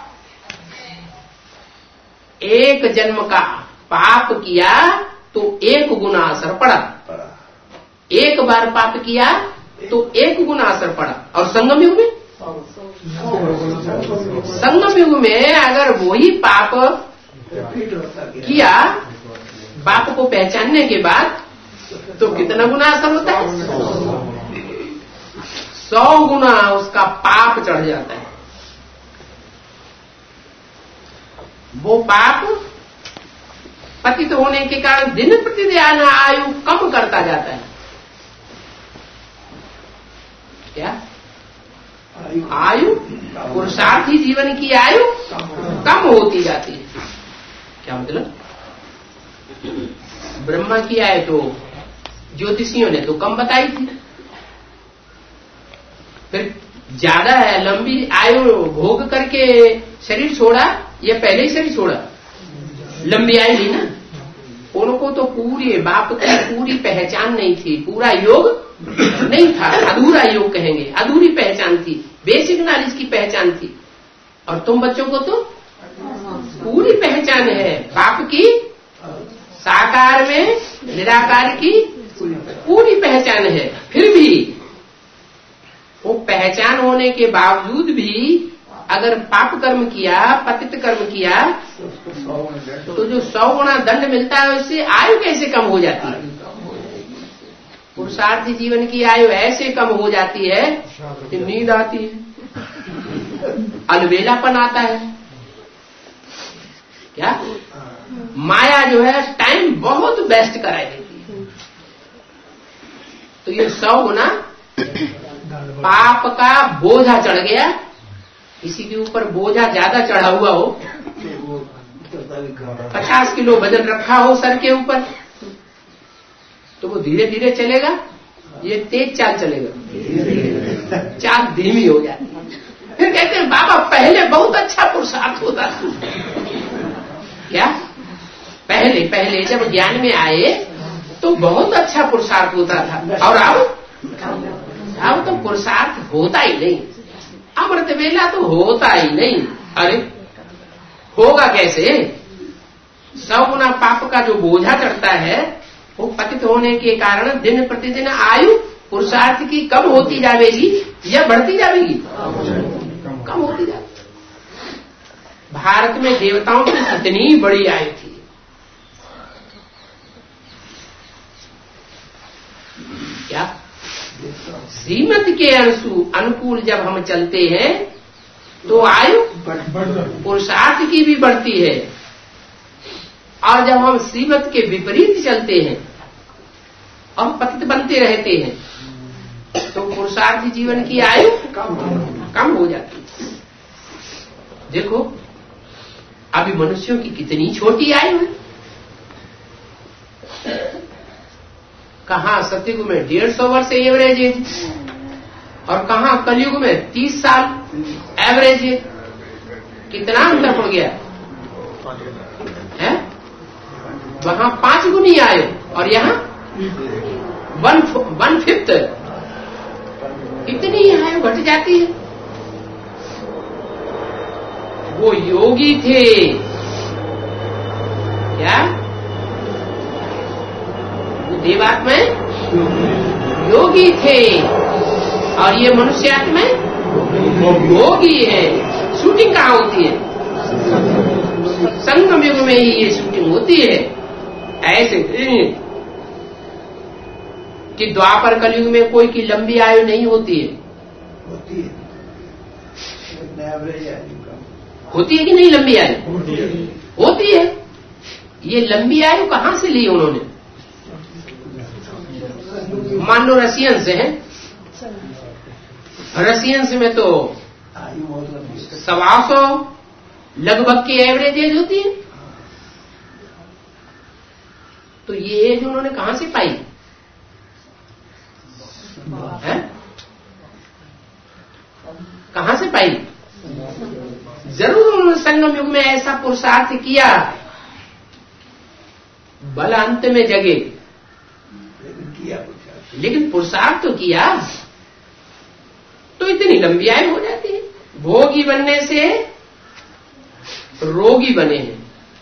एक जन्म का पाप किया तो एक गुना असर पड़ा, एक बार पाप किया तो एक गुना असर पड़ा। और संगम युग में संगम युग में अगर वही पाप किया बाप को पहचानने के बाद, तो कितना गुना असर होता है? सौ गुना उसका पाप चढ़ जाता है। वो पाप पतित होने के कारण दिन प्रतिदिन आयु कम करता जाता है। क्या आयु? पुरुषार्थी जीवन की आयु कम होती जाती है। क्या मतलब? ब्रह्मा की आयु तो ज्योतिषियों ने तो कम बताई थी, फिर ज्यादा है लंबी आयु भोग करके शरीर छोड़ा या पहले ही शरीर छोड़ा? लंबी आयु ली ना। उनको तो पूरी बाप की पूरी पहचान नहीं थी, पूरा योग नहीं था, अधूरा योग कहेंगे, अधूरी पहचान थी, बेसिक नॉलेज की पहचान थी। और तुम बच्चों को तो पूरी पहचान है बाप की, साकार में निराकार की पूरी पहचान है। फिर भी वो पहचान होने के बावजूद भी अगर पाप कर्म किया, पतित कर्म किया, तो जो सौ गुना दंड मिलता है उससे आयु कैसे कम हो जाती है? पुरुषार्थी जीवन की आयु ऐसे कम हो जाती है कि नींद आती है, अलबेलापन आता है। क्या माया जो है टाइम बहुत बेस्ट कराई देती है। तो ये सौ गुना पाप का बोझा चढ़ गया। किसी के ऊपर बोझा ज्यादा चढ़ा हुआ हो, पचास किलो वजन रखा हो सर के ऊपर, तो वो धीरे धीरे चलेगा, ये तेज चाल चलेगा, चाल धीमी हो जाती है। फिर कहते हैं बाबा पहले बहुत अच्छा पुरुषार्थ होता था। क्या पहले पहले जब ज्ञान में आए तो बहुत अच्छा पुरुषार्थ होता था, और अब अब तो पुरुषार्थ होता ही नहीं, अमृत वेला तो होता ही नहीं। अरे होगा कैसे? सौ गुना पाप का जो बोझा चढ़ता है वो पतित होने के कारण दिन प्रतिदिन आयु पुरुषार्थ की कम होती जाएगी या बढ़ती जाएगी? कम होती जाएगी। भारत में देवताओं की कितनी बड़ी आयु थी। क्या श्रीमत के अनुसू अनुकूल जब हम चलते हैं तो आयु पुरुषार्थ की भी बढ़ती है, और जब हम श्रीमत के विपरीत चलते हैं और पतित बनते रहते हैं तो पुरुषार्थ जीवन की आयु कम हो जाती है। देखो अभी मनुष्यों की कितनी छोटी आयु है। कहाँ सतयुग में डेढ़ सौ वर्ष एवरेज एज, और कहाँ कलयुग में तीस साल एवरेज एज। कितना अंतर पड़ गया है? वहां पांच गुनी आयु और यहाँ वन वन फिफ्थ, इतनी आयु घट जाती है। वो योगी थे क्या? वो देवात्मा योगी थे और ये मनुष्यात्मा योगी है। शूटिंग कहाँ होती है? संगम युग में ही ये शूटिंग होती है। ऐसे कि द्वापर कलयुग में कोई की लंबी आयु नहीं होती है। होती है, एवरेज आयु होती है कि नहीं? लंबी आयु होती है। ये लंबी आयु कहाँ से ली उन्होंने? मान लो रशियंस है, रशियंस में तो सवा सौ लगभग की एवरेज एज होती है। तो ये एज उन्होंने कहां से पाई है? कहां से पाई? जरूर उन्होंने संगम युग में ऐसा पुरुषार्थ किया, बल अंत में जगे, लेकिन पुरुषार्थ तो किया तो इतनी लंबी आयु हो जाती है। भोगी बनने से रोगी बने हैं,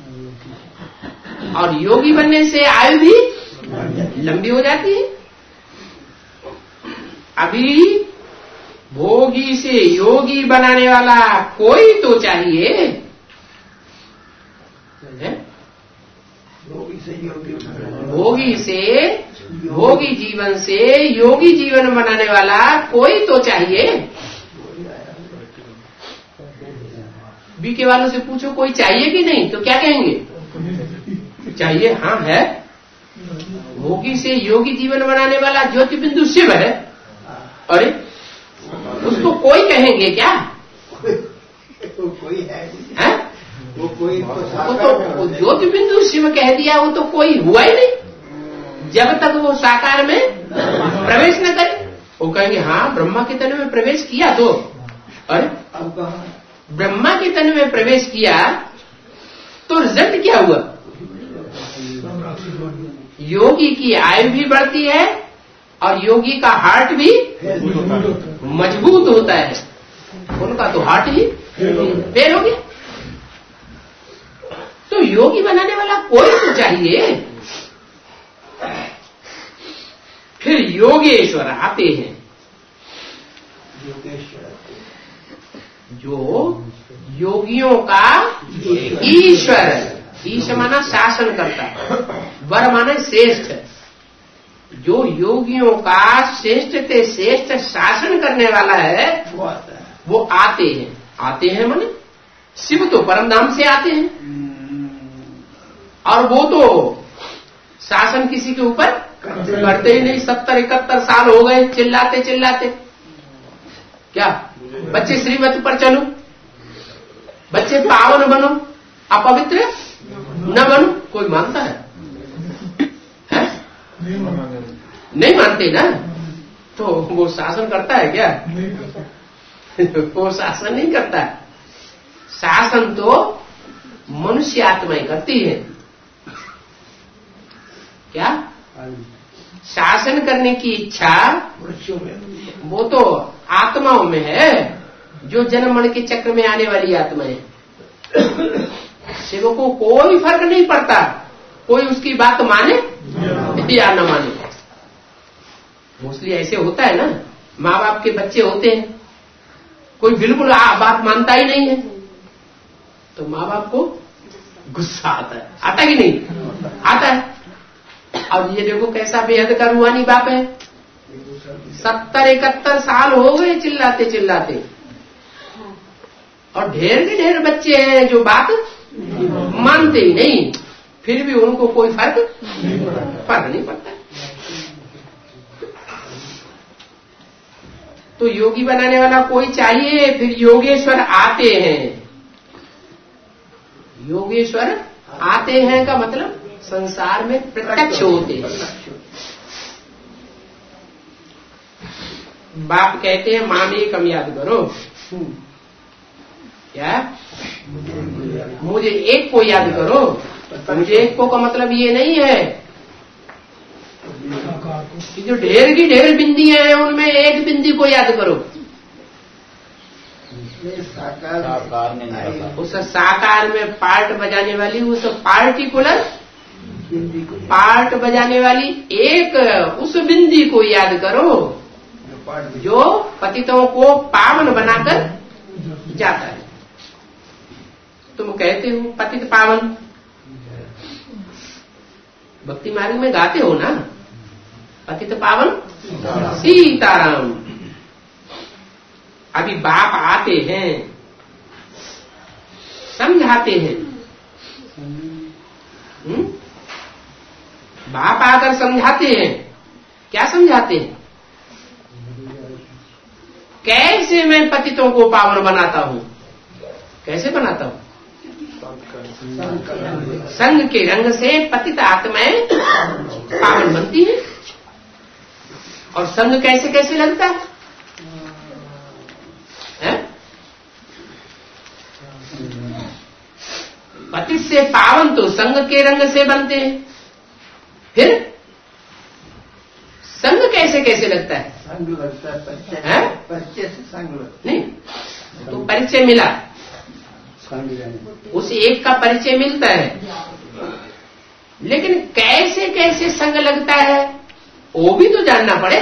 और योगी बनने से आयु भी लंबी हो जाती है। अभी भोगी से योगी बनाने वाला कोई तो चाहिए है? भोगी से भोगी जीवन से योगी जीवन बनाने वाला कोई तो चाहिए। बीके वालों से पूछो कोई चाहिए कि नहीं, तो क्या कहेंगे? चाहिए। हाँ है। भोगी से योगी जीवन बनाने वाला ज्योति बिंदु शिव है। अरे उसको कोई कहेंगे क्या? तो कोई है, है? वो कोई तो वो तो ज्योति बिंदु शिव कह दिया, वो तो कोई हुआ ही नहीं जब तक वो साकार में प्रवेश न करे। वो कहेंगे हाँ ब्रह्मा के तन में प्रवेश किया तो। अरे ब्रह्मा के तन में प्रवेश किया तो रिजल्ट क्या हुआ? योगी की आयु भी बढ़ती है और योगी का हार्ट भी मजबूत होता है। उनका तो हार्ट ही फेल हो गया। तो योगी बनाने वाला कोई तो चाहिए। फिर योगेश्वर आते हैं। जो योगियों का ईश्वर है। ईश माना शासन करता, वर माना श्रेष्ठ। जो योगियों का श्रेष्ठ से श्रेष्ठ शासन करने वाला है वो आता है। वो आते हैं। आते हैं माने शिव तो परम धाम से आते हैं, और वो तो शासन किसी के ऊपर करते ही नहीं। सत्तर इकहत्तर साल हो गए चिल्लाते चिल्लाते। क्या बच्चे श्रीमत पर चलो, बच्चे पावन बनो, अपवित्र न बनो, कोई मानता है, है? नहीं मानते ना, तो वो शासन करता है क्या? वो शासन नहीं करता है। शासन तो मनुष्य आत्माएं करती है। क्या शासन करने की इच्छा वो तो आत्माओं में है, जो जन्म मरण के चक्र में आने वाली आत्माएं। शिव को कोई फर्क नहीं पड़ता, कोई उसकी बात माने या न माने। मोस्टली ऐसे होता है ना, माँ बाप के बच्चे होते हैं, कोई बिल्कुल आ, बात मानता ही नहीं है, तो माँ बाप को गुस्सा आता है। आता कि नहीं? आता है। और ये देखो कैसा बेहद का रूहानी बाप है। सत्तर इकहत्तर साल हो गए चिल्लाते चिल्लाते, और ढेर के ढेर बच्चे हैं जो बात मानते ही नहीं, फिर भी उनको कोई फर्क फर्क नहीं पड़ता। तो योगी बनाने वाला कोई चाहिए, फिर योगेश्वर आते हैं। योगेश्वर आते हैं का मतलब संसार में प्रत्यक्ष होते हैं। बाप कहते हैं माँ में कम याद करो, क्या मुझे एक को याद करो। मुझे एक को का मतलब ये नहीं है कि जो ढेर की ढेर बिंदियां हैं उनमें एक बिंदी को याद करो। उस साकार में पार्ट बजाने वाली, उस पार्टिकुलर पार्ट बजाने वाली एक उस बिंदी को याद करो जो पतितों को पावन बनाकर जाता है। तुम कहते हो पतित पावन, भक्ति मार्ग में गाते हो ना, पतित पावन सीताराम। अभी बाप आते हैं, समझाते हैं। हुँ? बाप आकर समझाते हैं। क्या समझाते हैं? कैसे मैं पतितों को पावन बनाता हूं। कैसे बनाता हूं? संग के रंग से पतित आत्माएं पावन बनती है। और संग कैसे कैसे लगता है, है? पतित से पावन तो संग के रंग से बनते हैं। फिर संग कैसे कैसे लगता है? संग लगता है, परिचय है? परिचय से संग लगता नहीं, तो परिचय मिला, उस एक का परिचय मिलता है, लेकिन कैसे कैसे संग लगता है वो भी तो जानना पड़े।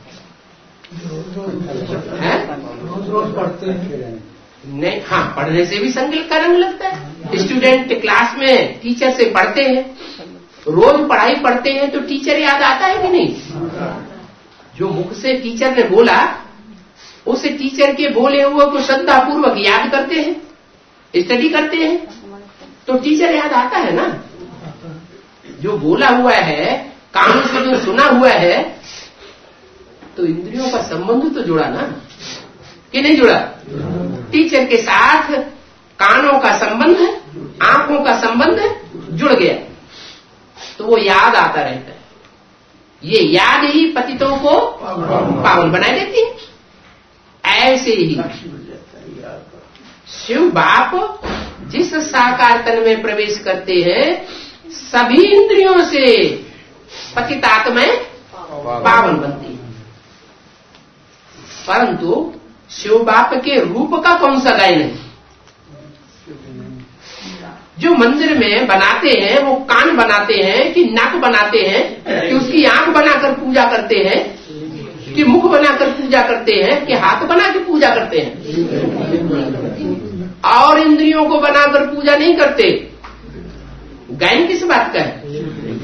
रोज रोज पढ़ते हैं नहीं, हाँ, पढ़ने से भी संग का रंग लगता है। स्टूडेंट क्लास में टीचर से पढ़ते हैं, रोज पढ़ाई पढ़ते हैं, तो टीचर याद आता है कि नहीं? जो मुख से टीचर ने बोला उस टीचर के बोले हुए को श्रद्धा पूर्वक याद करते हैं, स्टडी करते हैं, तो टीचर याद आता है ना। जो बोला हुआ है, कानों से जो सुना हुआ है, तो इंद्रियों का संबंध तो जुड़ा ना, कि नहीं जुड़ा? टीचर के साथ कानों का संबंध, आंखों का संबंध जुड़ गया, तो वो याद आता रहता है। ये याद ही पतितों को पावन बना देती है। ऐसे ही शिव बाप जिस साकार तन में प्रवेश करते हैं, सभी इंद्रियों से पतित आत्माएं पावन बनती है। परंतु शिव बाप के रूप का कौन सा गायन है? जो मंदिर में बनाते हैं वो कान बनाते हैं कि नाक बनाते हैं कि उसकी आंख बनाकर पूजा करते हैं कि मुख बनाकर पूजा करते हैं कि हाथ बना के पूजा करते हैं? और इंद्रियों को बनाकर पूजा नहीं करते। गायन किस बात का है,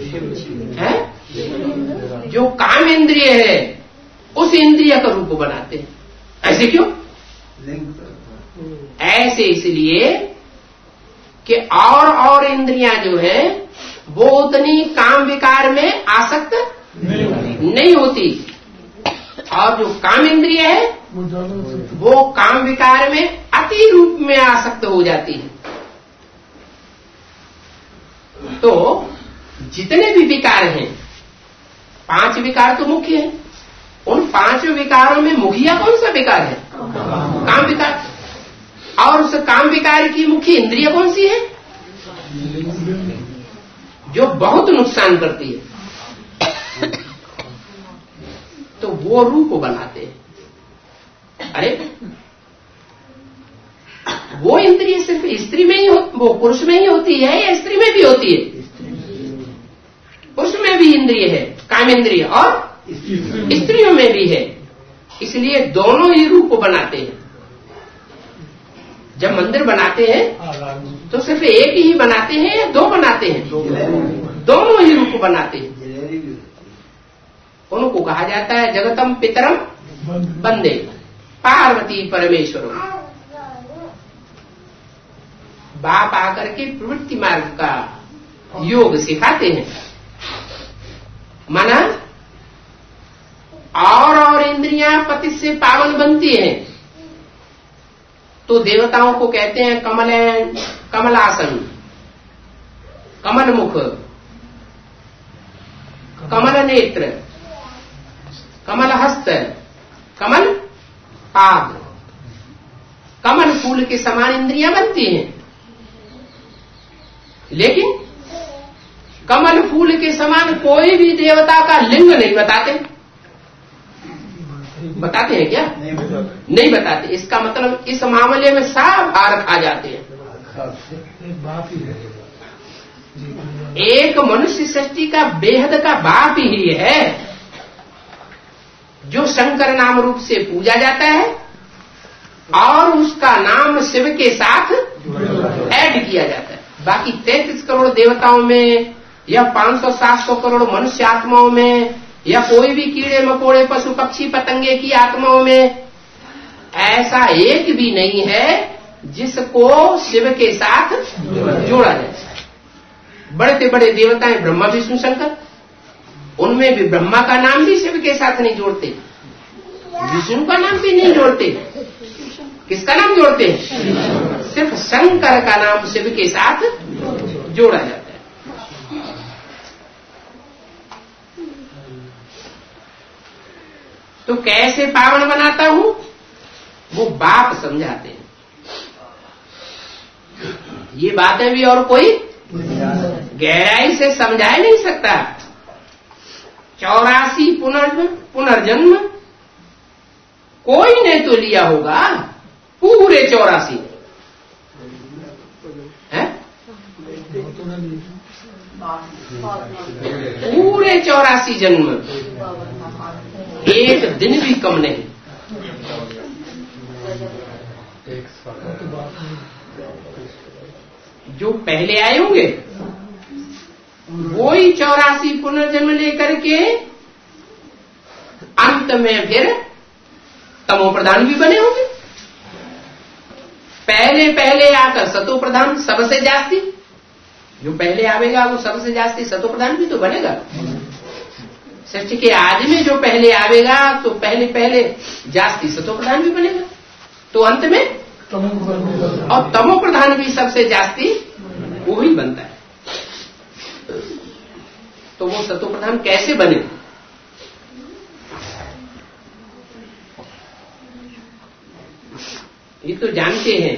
है? जो काम इंद्रिय है उस इंद्रिय का रूप बनाते हैं। ऐसे क्यों? ऐसे इसलिए कि और और इंद्रियां जो है वो उतनी काम विकार में आसक्त नहीं, नहीं होती, और जो काम इंद्रिय है वो काम विकार में अति रूप में आसक्त हो जाती है। तो जितने भी विकार हैं, पांच विकार तो मुख्य हैं, उन पांचों विकारों में मुखिया कौन सा विकार है? काम विकार। और उस काम विकार की मुख्य इंद्रिय कौन सी है? जो बहुत नुकसान करती है, तो वो रूप बनाते हैं। अरे वो इंद्रिय सिर्फ स्त्री में ही हो, वो पुरुष में ही होती है या स्त्री में भी होती है? पुरुष में भी इंद्रिय है काम इंद्रिय, और स्त्रियों में भी है, इसलिए दोनों ही रूप बनाते हैं। जब मंदिर बनाते हैं तो सिर्फ एक ही बनाते हैं या दो बनाते हैं? दोनों ही रूप बनाते हैं। उनको कहा जाता है जगतम पितरम वंदे पार्वती परमेश्वर। बाप आकर के प्रवृत्ति मार्ग का योग सिखाते हैं। माना और और इंद्रियां पति से पावन बनती हैं तो देवताओं को कहते हैं कमल कमलासन, कमल मुख, कमल नेत्र, कमल हस्त, कमल पाद। कमल फूल के समान इंद्रियां बनती हैं, लेकिन कमल फूल के समान कोई भी देवता का लिंग नहीं बताते। बताते हैं क्या? नहीं बताते, नहीं बताते। इसका मतलब इस मामले में सब हार खा जाते हैं। एक मनुष्य सृष्टि का बेहद का बाप ही है जो शंकर नाम रूप से पूजा जाता है और उसका नाम शिव के साथ ऐड किया जाता है। बाकी तैंतीस करोड़ देवताओं में या पांच सौ सात सौ करोड़ मनुष्य आत्माओं में या कोई भी कीड़े मकोड़े पशु पक्षी पतंगे की आत्माओं में ऐसा एक भी नहीं है जिसको शिव के साथ जोड़ा जाए। बड़े से बड़े देवता हैं ब्रह्मा विष्णु शंकर, उनमें भी ब्रह्मा का नाम भी शिव के साथ नहीं जोड़ते, विष्णु का नाम भी नहीं जोड़ते। किसका नाम जोड़ते हैं? सिर्फ शंकर का नाम शिव के साथ जोड़ा जाता है। तो कैसे पावन बनाता हूं वो बाप समझाते हैं। ये बातें भी और कोई गहराई से समझा नहीं सकता। चौरासी पुनर्जन्म पुनर्जन्म कोई ने तो लिया होगा, पूरे चौरासी है, पूरे चौरासी जन्म, एक दिन भी कम नहीं। जो पहले आए होंगे वो ही चौरासी पुनर्जन्म लेकर के अंत में फिर तमो प्रधान भी बने होंगे। पहले पहले आकर सतो प्रधान सबसे जास्ती, जो पहले आवेगा वो सबसे जास्ती सतो प्रधान भी तो बनेगा। सृष्टि के आदि में जो पहले आवेगा तो पहले पहले जास्ती सतो प्रधान भी बनेगा, तो अंत में और तमो प्रधान भी सबसे जास्ती वो ही बनता है। तो वो सतो प्रधान कैसे बने? ये तो जानते हैं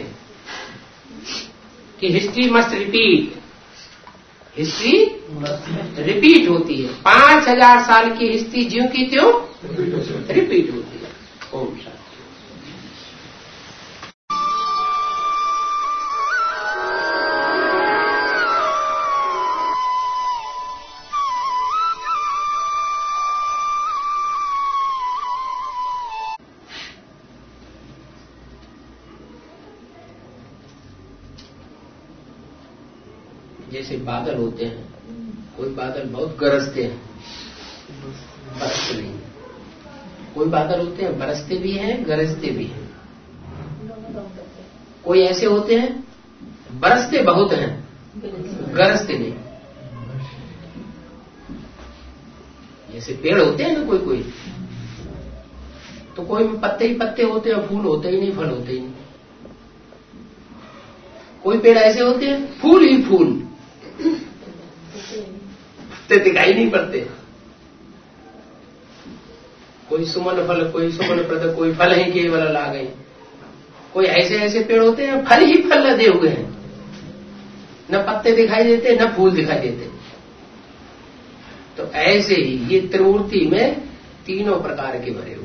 कि history must repeat, history repeat होती है। पांच हजार साल की हिस्ट्री ज्यों की त्यों रिपीट होती है। ओम शांति। जैसे बादल होते हैं, कोई बादल बहुत गरजते हैं, बरसते नहीं। कोई बादल होते हैं बरसते भी हैं, गरजते भी हैं। कोई ऐसे होते हैं बरसते बहुत हैं, गरजते नहीं। जैसे पेड़ होते हैं ना, कोई कोई तो कोई पत्ते ही पत्ते होते हैं, फूल होते ही नहीं, फल होते ही नहीं। कोई पेड़ ऐसे होते हैं फूल ही फूल, पत्ते दिखाई नहीं पड़ते। कोई सुमन फल, कोई सुमन प्रद, कोई फल ही केवल ला गए। कोई ऐसे ऐसे पेड़ होते हैं फल ही फल लदे हुए हैं, न पत्ते दिखाई देते न फूल दिखाई देते। तो ऐसे ही ये त्रिमूर्ति में तीनों प्रकार के भरे हुए।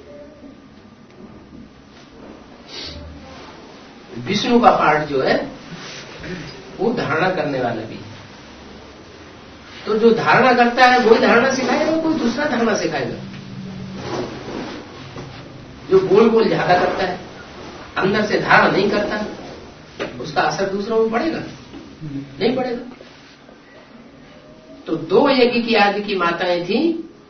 विष्णु का पार्ट जो है वो धारणा करने वाला भी है। तो जो धारणा करता है वही धारणा सिखाएगा, कोई दूसरा धारणा सिखाएगा। जो बोल बोल ज्यादा करता है, अंदर से धारणा नहीं करता, उसका असर दूसरों में पड़ेगा नहीं पड़ेगा। तो दो यज्ञ की आदि की माताएं थी,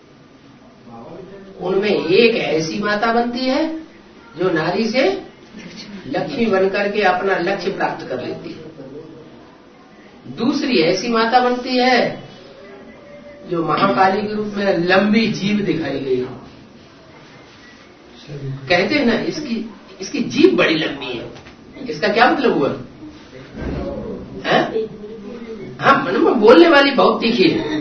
उनमें एक ऐसी माता बनती है जो नारी से लक्ष्मी बनकर के अपना लक्ष्य प्राप्त कर लेती है। दूसरी ऐसी माता बनती है जो महाकाली के रूप में लंबी जीभ दिखाई गई। कहते हैं ना इसकी इसकी जीभ बड़ी लंबी है, इसका क्या मतलब हुआ? है? हाँ, मन में बोलने वाली बहुत तीखी है।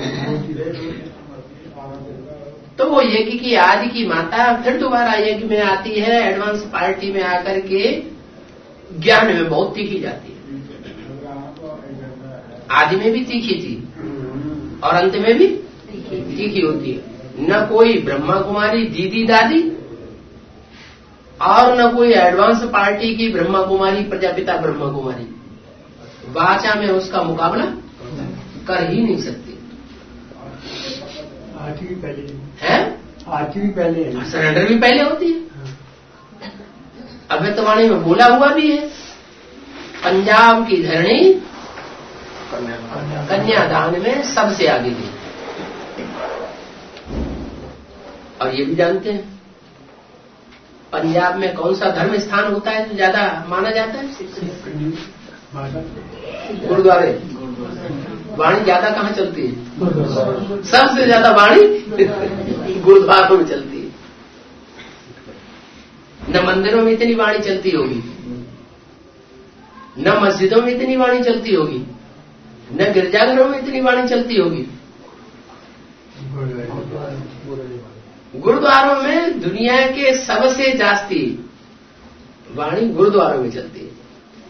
तो वो यज्ञ की आदि की माता फिर दोबारा यज्ञ में आती है, एडवांस पार्टी में आकर के ज्ञान में बहुत तीखी जाती है। आदि में भी तीखी थी और अंत में भी तीखी होती है। न कोई ब्रह्मा कुमारी दीदी दादी और न कोई एडवांस पार्टी की ब्रह्मा कुमारी प्रजापिता ब्रह्मा कुमारी वाचा में उसका मुकाबला कर ही नहीं सकती। आरती भी पहले है, आरती भी पहले है, सरेंडर भी पहले होती है। अभ्यतवाणी में बोला हुआ भी है, पंजाब की धरणी कन्यादान में सबसे आगे थी। और ये भी जानते हैं पंजाब में कौन सा धर्म स्थान होता है जो ज्यादा माना जाता है? गुरुद्वारे। वाणी ज्यादा कहाँ चलती है? सबसे ज्यादा वाणी गुरुद्वारों में चलती है। न मंदिरों में इतनी वाणी चलती होगी, न मस्जिदों में इतनी वाणी चलती होगी, न गिरजाघरों में इतनी वाणी चलती होगी। गुरुद्वारों में दुनिया के सबसे जास्ती वाणी गुरुद्वारों में चलती है,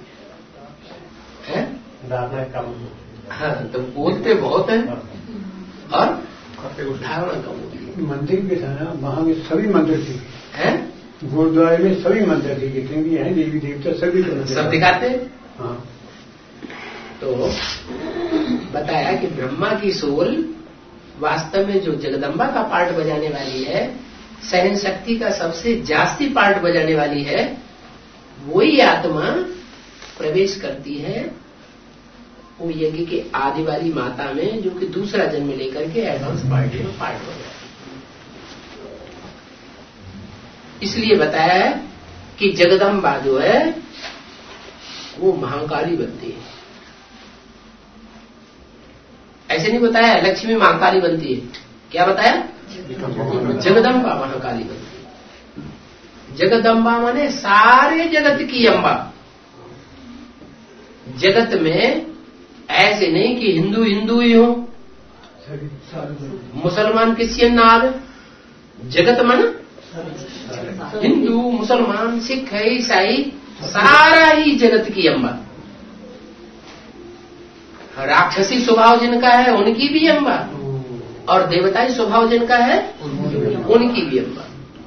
है? हाँ, तो बोलते बहुत है और धारणा कम होती है। मंदिर के था ना, वहां में सभी मंदिर थे, हैं? गुरुद्वारे में सभी मंदिर थे, जितने भी हैं देवी देवता सभी तो सब दिखाते। हाँ। तो बताया कि ब्रह्मा की सोल वास्तव में जो जगदम्बा का पार्ट बजाने वाली है, सहन शक्ति का सबसे जास्ती पार्ट बजाने वाली है, वही आत्मा प्रवेश करती है वो यज्ञ के आदि वाली माता में, जो कि दूसरा जन्म लेकर के एडवांस पार्टी में पार्ट हो जाती है। इसलिए बताया है कि जगदम्बा जो है वो महाकाली बनती है। ऐसे नहीं बताया लक्ष्मी महाकाली बनती है, क्या बताया? जगदम्बा महाकाली बनती है। जगदम्बा माने सारे जगत की अम्बा। जगत में ऐसे नहीं कि हिंदू हिंदू ही हो, मुसलमान किसी ना आवे। जगत मन हिंदू मुसलमान सिख है ईसाई, सारा ही जगत की अम्बा। राक्षसी स्वभाव जिनका है उनकी भी अम्बा, और देवताई स्वभाव जिनका है उनकी भी अम्बा,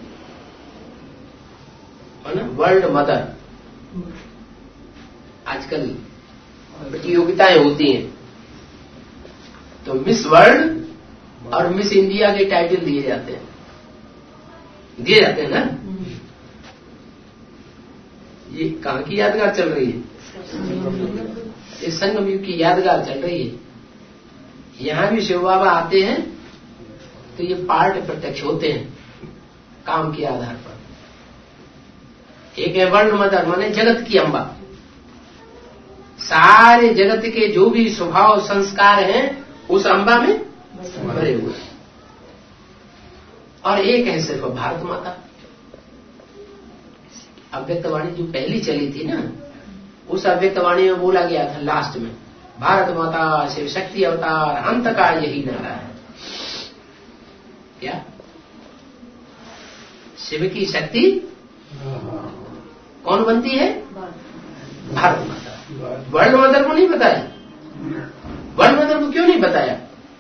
है ना? World mother. आजकल प्रतियोगिताएं होती हैं तो मिस वर्ल्ड और मिस इंडिया के टाइटल दिए जाते हैं, दिए जाते हैं ना। ये कहां की यादगार चल रही है? ये संगम युग की यादगार चल रही है। यहां भी शिव बाबा आते हैं तो ये पार्ट प्रत्यक्ष होते हैं काम के आधार पर। एक है वर्ण मदर, माने जगत की अम्बा, सारे जगत के जो भी स्वभाव संस्कार हैं उस अम्बा में भरे हुए। और एक है सिर्फ भारत माता। अव्यक्तवाणी जो पहली चली थी ना, उस अव्यक्तवाणी में बोला गया था लास्ट में, भारत माता शिव शक्ति अवतार अंत का यही नारा है। क्या शिव की शक्ति कौन बनती है? भारत माता। वर्ल्ड मदर को नहीं बताया। वर्ल्ड मदर को क्यों नहीं बताया?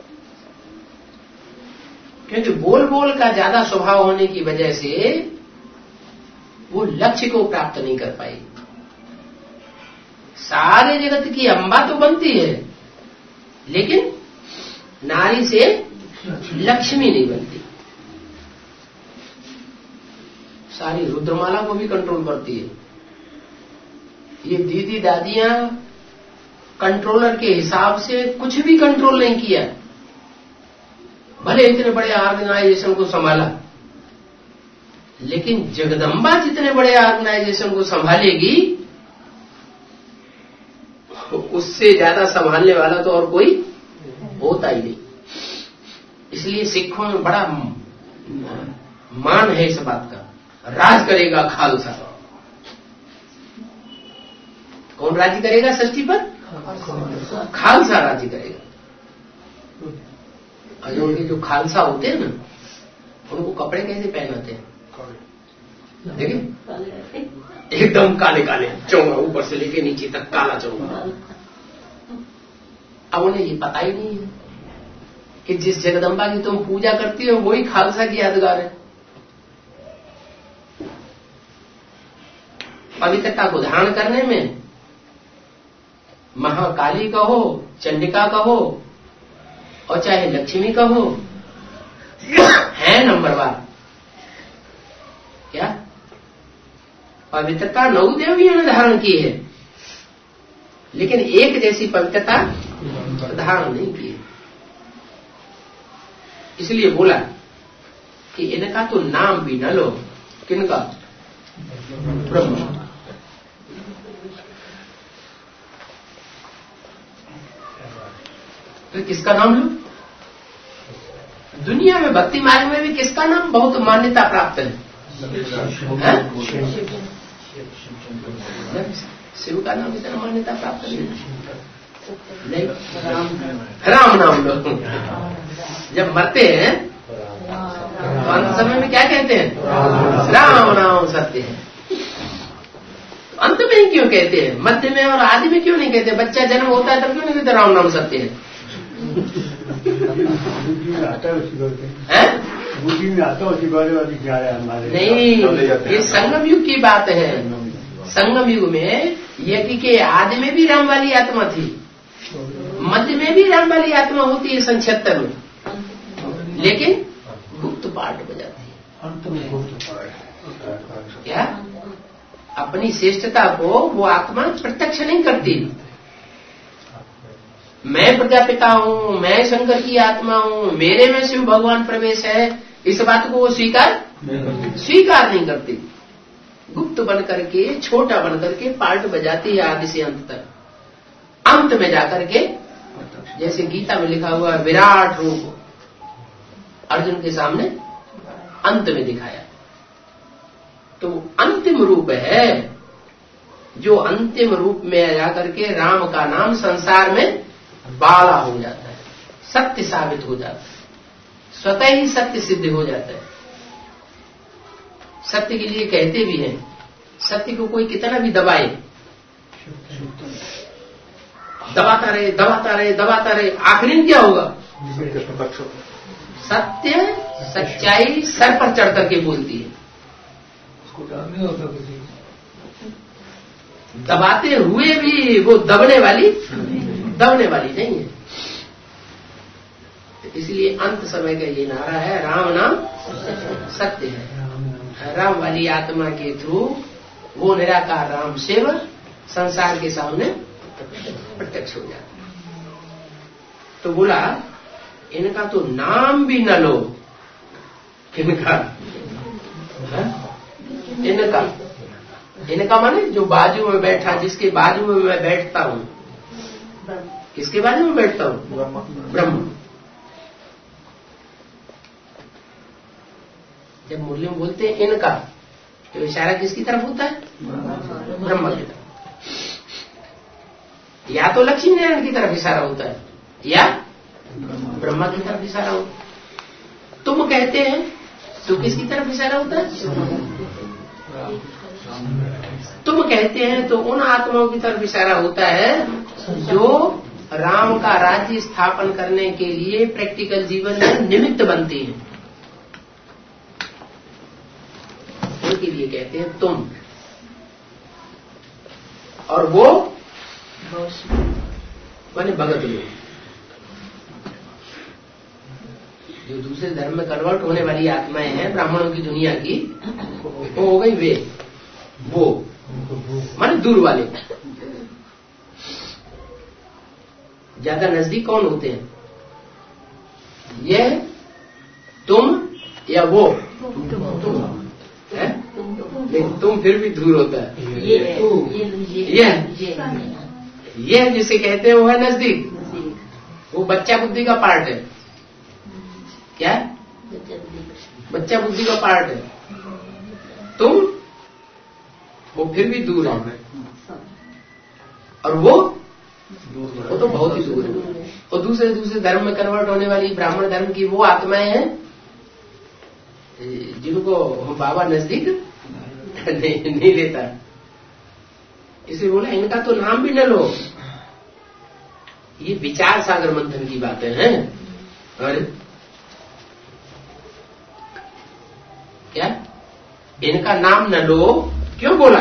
क्योंकि बोल बोल का ज्यादा स्वभाव होने की वजह से वो लक्ष्य को प्राप्त नहीं कर पाई। सारे जगत की अम्बा तो बनती है, लेकिन नारी से लक्ष्मी नहीं बनती। सारी रुद्रमाला को भी कंट्रोल करती है। ये दीदी दादियां कंट्रोलर के हिसाब से कुछ भी कंट्रोल नहीं किया, भले इतने बड़े ऑर्गेनाइजेशन को संभाला, लेकिन जगदम्बा जितने बड़े ऑर्गेनाइजेशन को संभालेगी उससे ज्यादा संभालने वाला तो और कोई होता ही नहीं। इसलिए सिखों में बड़ा मान है इस बात का, राज करेगा खालसा। कौन राज्य करेगा सृष्टि पर? खालसा राज्य करेगा। और जो उनके जो खालसा होते हैं ना, उनको कपड़े कैसे पहनाते हैं देखिए, एकदम काले काले चौंगा, ऊपर से लेके नीचे तक काला चौंगा। अब उन्हें ये पता ही नहीं है कि जिस जगदम्बा की तुम पूजा करती हो वही खालसा की यादगार है। पवित्रता को धारण करने में महाकाली का हो, चंडिका का हो, और चाहे लक्ष्मी का हो, है नंबरवार। क्या पवित्रता नौ देवियों ने धारण की है, लेकिन एक जैसी पवित्रता धारण नहीं की है। इसलिए बोला कि इनका तो नाम भी न लो। किनका? ब्रह्मा। तो किसका नाम लो? दुनिया में भक्ति मार्ग में भी किसका नाम बहुत मान्यता प्राप्त है? है? शिव का नाम इतना मान्यता प्राप्त नहीं, नहीं? राम नाम लो। जब मरते हैं तो अंत समय में क्या कहते हैं? राम नाम सत्य है। अंत में ही क्यों कहते हैं? मध्य में और आदि में क्यों नहीं कहते? बच्चा जन्म होता है तब क्यों नहीं कहते राम नाम सत्य है? है? बुद्धि में आता उसी बारे वाली क्या है हमारे? नहीं, ये संगम युग की बात है। संगम युग में यज्ञ के आदि में भी राम वाली आत्मा थी, मध्य में भी राम वाली आत्मा होती है संक्षिप्त में, लेकिन गुप्त पाठ बजाती है। अंत में गुप्त पाठ क्या? अपनी श्रेष्ठता को वो आत्मा प्रत्यक्ष नहीं करती। मैं प्रजापिता हूं, मैं शंकर की आत्मा हूं, मेरे में शिव भगवान प्रवेश है, इस बात को वो स्वीकार स्वीकार नहीं करती। गुप्त बन करके, छोटा बन करके पार्ट बजाती है आदि से अंत तक। अंत में जाकर के, जैसे गीता में लिखा हुआ विराट रूप अर्जुन के सामने अंत में दिखाया, तो अंतिम रूप है, जो अंतिम रूप में जाकर के राम का नाम संसार में बाला हो जाता है, सत्य साबित हो जाता है, स्वतः ही सत्य सिद्ध हो जाता है। सत्य के लिए कहते भी हैं, सत्य को कोई कितना भी दबाए, दबाता रहे दबाता रहे दबाता रहे, आखिरी में क्या होगा? सत्य सच्चाई सर पर चढ़ करके बोलती है। दबाते हुए भी वो दबने वाली दबने वाली नहीं है। इसलिए अंत समय का ये नारा है, राम नाम सत्य है। राम वाली आत्मा के थ्रू वो निराकार राम शिव संसार के सामने प्रत्यक्ष हो जाता है। तो बोला इनका तो नाम भी न लो, इनका है? इनका इनका माने जो बाजू में बैठा, जिसके बाजू में मैं बैठता हूं, किसके बाजू में बैठता हूं? ब्रह्म। जब मुरली में बोलते हैं इनका, तो इशारा किसकी तरफ होता है? ब्रह्म की तरफ। या तो लक्ष्मी नारायण की तरफ इशारा होता है या ब्रह्मा की तरफ इशारा होता है। तुम कहते हैं तो किसकी तरफ इशारा होता है? तुम कहते हैं तो उन आत्माओं की तरफ इशारा होता है जो राम का राज्य स्थापन करने के लिए प्रैक्टिकल जीवन में निमित्त बनती हैं, उनके लिए कहते हैं तुम। और वो माने भगत लोग, जो दूसरे धर्म में कन्वर्ट होने वाली आत्माएं हैं ब्राह्मणों की दुनिया की, वो हो गई वे, वो माने दूर वाले। ज्यादा नजदीक कौन होते हैं? यह, तुम या वो? है? लेकिन तुम फिर भी दूर होता है। यह यह जिसे कहते हैं वो है नजदीक, वो बच्चा बुद्धि का पार्ट है। क्या? बच्चा बुद्धि का पार्ट है। तुम, वो फिर भी दूर है। और वो वो तो बहुत ही दूर है। और दूसरे दूसरे धर्म में कन्वर्ट होने वाली ब्राह्मण धर्म की वो आत्माएं हैं जिनको बाबा नजदीक नहीं, नहीं लेता। इसलिए बोला इनका तो नाम भी न लो। ये विचार सागर मंथन की बातें हैं। और क्या? इनका नाम न लो, क्यों बोला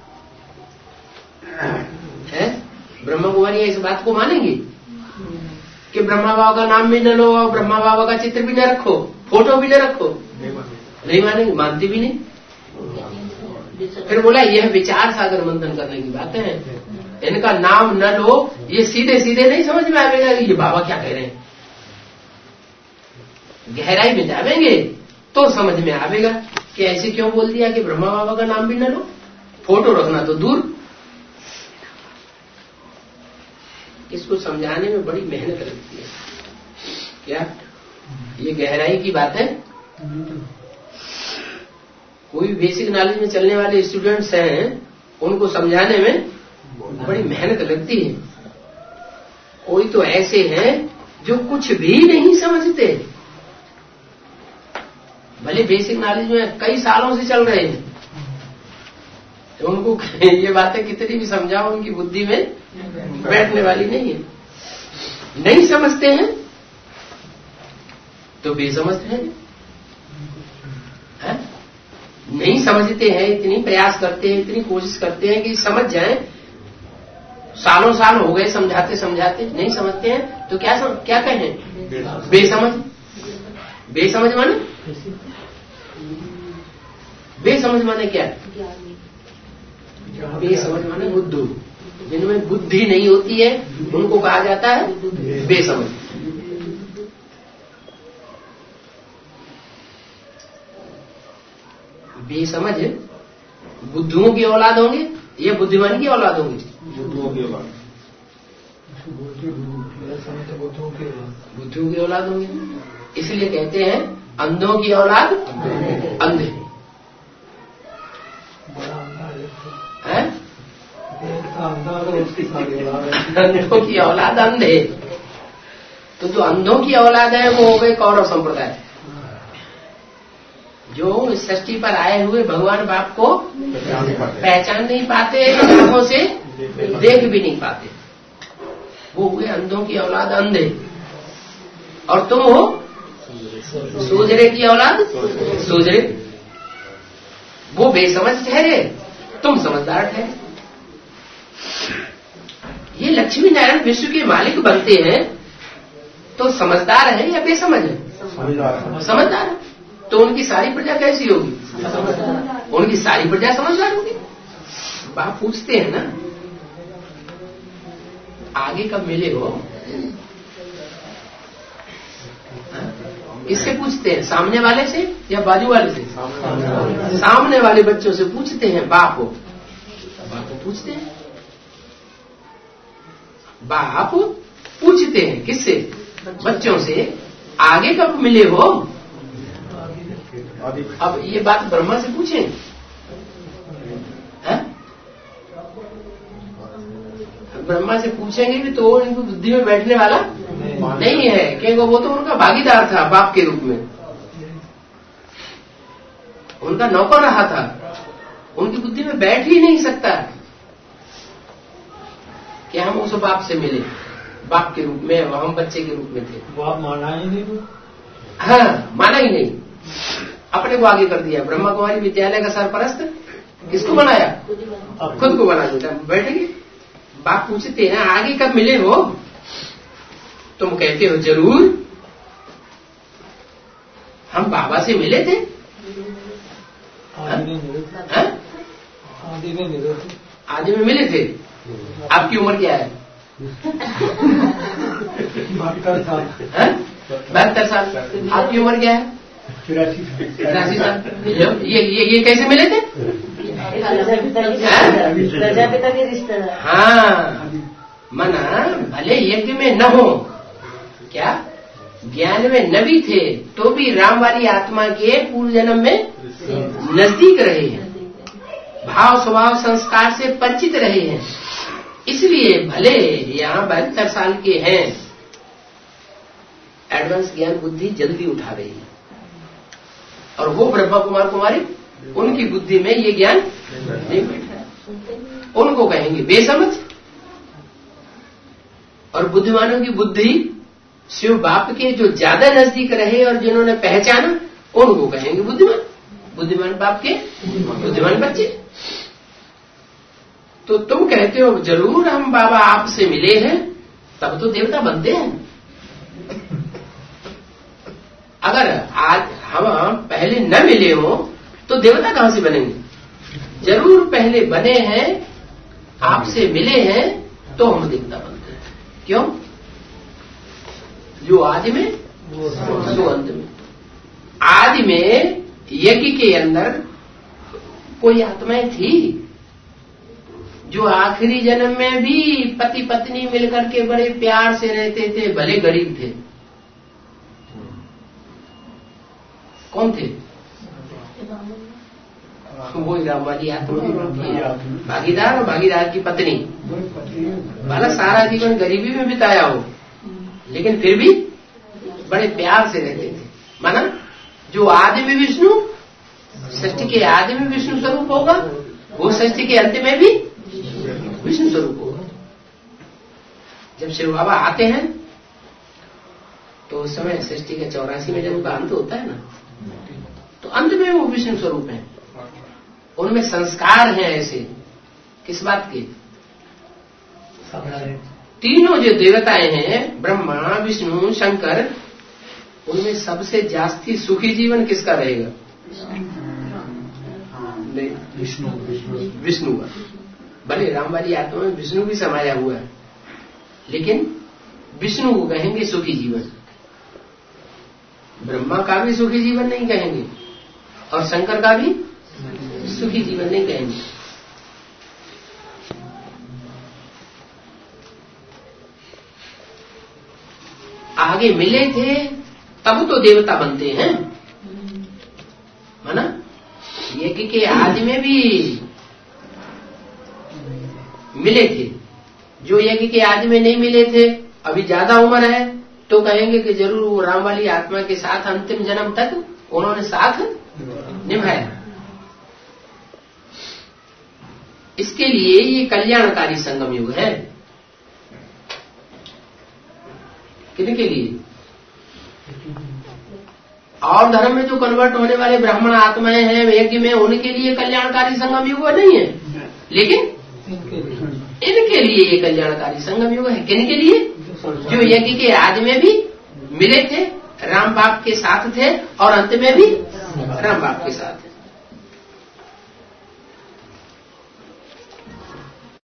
है? ब्रह्मा कुमारी इस बात को मानेंगी कि ब्रह्मा बाबा का नाम भी न लो और ब्रह्मा बाबा का चित्र भी न रखो, फोटो भी न रखो? नहीं मानेंगे, मानती भी नहीं। फिर बोला यह विचार सागर मंथन करने की बातें हैं। इनका नाम न लो, ये सीधे सीधे नहीं समझ में आएगा कि ये बाबा क्या कह रहे हैं। गहराई में जावेंगे तो समझ में आवेगा कि ऐसे क्यों बोल दिया कि ब्रह्मा बाबा का नाम भी न लो, फोटो रखना तो दूर। इसको समझाने में बड़ी मेहनत लगती है। क्या ये गहराई की बात है? कोई बेसिक नॉलेज में चलने वाले स्टूडेंट्स हैं, उनको समझाने में बड़ी मेहनत लगती है। कोई तो ऐसे हैं जो कुछ भी नहीं समझते, भले बेसिक नॉलेज में कई सालों से चल रहे हैं, तो उनको ये बातें कितनी भी समझाओ उनकी बुद्धि में बैठने वाली नहीं है। नहीं समझते हैं तो बेसमझ हैं, है? नहीं समझते हैं, इतनी प्रयास करते हैं, इतनी कोशिश करते हैं कि समझ जाएं, सालों साल हो गए समझाते समझाते, नहीं समझते हैं तो क्या सम, क्या कहें? बेसमझ। बेसमझ माने बेसमझ माने क्या? बेसमझ माने बुद्धू। जिनमें बुद्धि नहीं होती है उनको कहा जाता है बेसमझ। बेसमझ बुद्धुओं की औलाद होंगे या बुद्धिमान की औलाद होंगी? बुद्धुओं की औलाद। बुद्धुओं की औलाद होंगे। इसलिए कहते हैं अंधों की औलाद अंधे हैं। अंधों की औलाद अंधे। तो जो अंधों की औलाद है वो हो गए कौरव संप्रदाय, जो सृष्टि पर आए हुए भगवान बाप को पहचान नहीं पाते, आंखों से देख भी नहीं पाते, वो हुए अंधों की औलाद अंधे। और तुम हो सूझरे की औलाद सूझरे। वो बेसमझ ठहरे, तुम समझदार ठहरे। ये लक्ष्मी नारायण विश्व के मालिक बनते हैं तो समझदार है या बेसमझ है? समझदार है। तो उनकी सारी प्रजा कैसी होगी? उनकी सारी प्रजा समझदार होगी। बाप पूछते हैं ना, आगे कब मिले हो? किससे पूछते हैं? सामने वाले से या बाजू वाले से? सामने वाले बच्चों से पूछते हैं। बाप हो बाप को पूछते हैं। बाप पूछते हैं किससे? बच्चों से। आगे कब मिले हो? अब ये बात ब्रह्मा से पूछें? ब्रह्मा से पूछेंगे भी तो इनको बुद्धि में बैठने वाला नहीं है, क्योंकि वो तो उनका भागीदार था बाप के रूप में, उनका नौकर रहा था, उनकी बुद्धि में बैठ ही नहीं सकता कि हम उस बाप से मिले। बाप के रूप में हम बच्चे के रूप में थे। वो आप माना ही नहीं? हाँ, माना ही नहीं, अपने को आगे कर दिया। ब्रह्मा कुमारी विद्यालय का सरपरस्त किसको बनाया? खुद को बना दिया। बैठेंगे, बाप पूछते हैं आगे कब मिले हो? तुम कहते हो जरूर हम बाबा से मिले थे। आदि में मिले थे। आदि में मिले थे। आदि में मिले थे। आपकी उम्र क्या है? बहत्तर साल। बहत्तर साल। आपकी उम्र क्या है? तिरासी तिरासी साल। ये ये ये कैसे मिले थे? प्रजापिता के रिश्तेदार। हाँ, मना भले यज्ञ में न हो, क्या ज्ञान में न भी थे तो भी राम वाली आत्मा के पूर्व जन्म में नजदीक रहे हैं, भाव स्वभाव संस्कार से परिचित रहे हैं। इसलिए भले यहाँ बहत्तर साल के हैं, एडवांस ज्ञान बुद्धि जल्दी उठा रही है, और वो ब्रह्मा कुमार कुमारी उनकी बुद्धि में ये ज्ञान नहीं बैठ रहा। उनको कहेंगे बेसमझ, और बुद्धिमानों की बुद्धि शिव बाप के जो ज्यादा नजदीक रहे और जिन्होंने पहचाना उनको कहेंगे बुद्धिमान। बुद्धिमान बाप के बुद्धिमान बच्चे। तो तुम कहते हो जरूर हम बाबा आपसे मिले हैं, तब तो देवता बनते हैं। अगर आज हम पहले न मिले हो तो देवता कहां से बनेंगे? जरूर पहले बने हैं, आपसे मिले हैं तो हम देवता बनते हैं। क्यों? जो आदि में सो अंत में। आदि में यज्ञ के अंदर कोई आत्माएं थी जो आखिरी जन्म में भी पति पत्नी मिलकर के बड़े प्यार से रहते थे, भले गरीब थे। कौन थे? वो राम वाली आत्मा, भागीदार और भागीदार की पत्नी। भला सारा जीवन गरीबी में बिताया हो, लेकिन फिर भी बड़े प्यार से रहते थे। माना जो आदि में विष्णु, सृष्टि के आदि में विष्णु स्वरूप होगा, वो सृष्टि के अंत में भी विष्णु स्वरूप होगा। जब शिव बाबा आते हैं तो उस समय सृष्टि के चौरासी में जब उनका अंत होता है ना, तो अंत में वो विष्णु स्वरूप है। उनमें संस्कार हैं ऐसे, किस बात के? तीनों जो देवताएं हैं, ब्रह्मा विष्णु शंकर, उनमें सबसे जास्ती सुखी जीवन किसका रहेगा? विष्णु विष्णु का। भले राम वाली आत्मा में विष्णु भी समाया हुआ है, लेकिन विष्णु को कहेंगे सुखी जीवन। ब्रह्मा का भी सुखी जीवन नहीं कहेंगे, और शंकर का भी सुखी जीवन नहीं कहेंगे। आगे मिले थे तब तो देवता बनते हैं, है ना? यज्ञ के आदि में भी मिले थे। जो यज्ञ के आदि में नहीं मिले थे, अभी ज्यादा उम्र है, तो कहेंगे कि जरूर वो राम वाली आत्मा के साथ अंतिम जन्म तक उन्होंने साथ निभाया। इसके लिए ये कल्याणकारी संगम युग है। किनके लिए? और धर्म में जो कन्वर्ट होने वाले ब्राह्मण आत्माएं हैं यज्ञ में, उनके लिए कल्याणकारी संगम युग नहीं है, लेकिन इनके लिए ये कल्याणकारी संगम युग है। किनके लिए? जो यज्ञ के आदि में भी मिले थे, राम बाप के साथ थे, और अंत में भी राम बाप के साथ थे।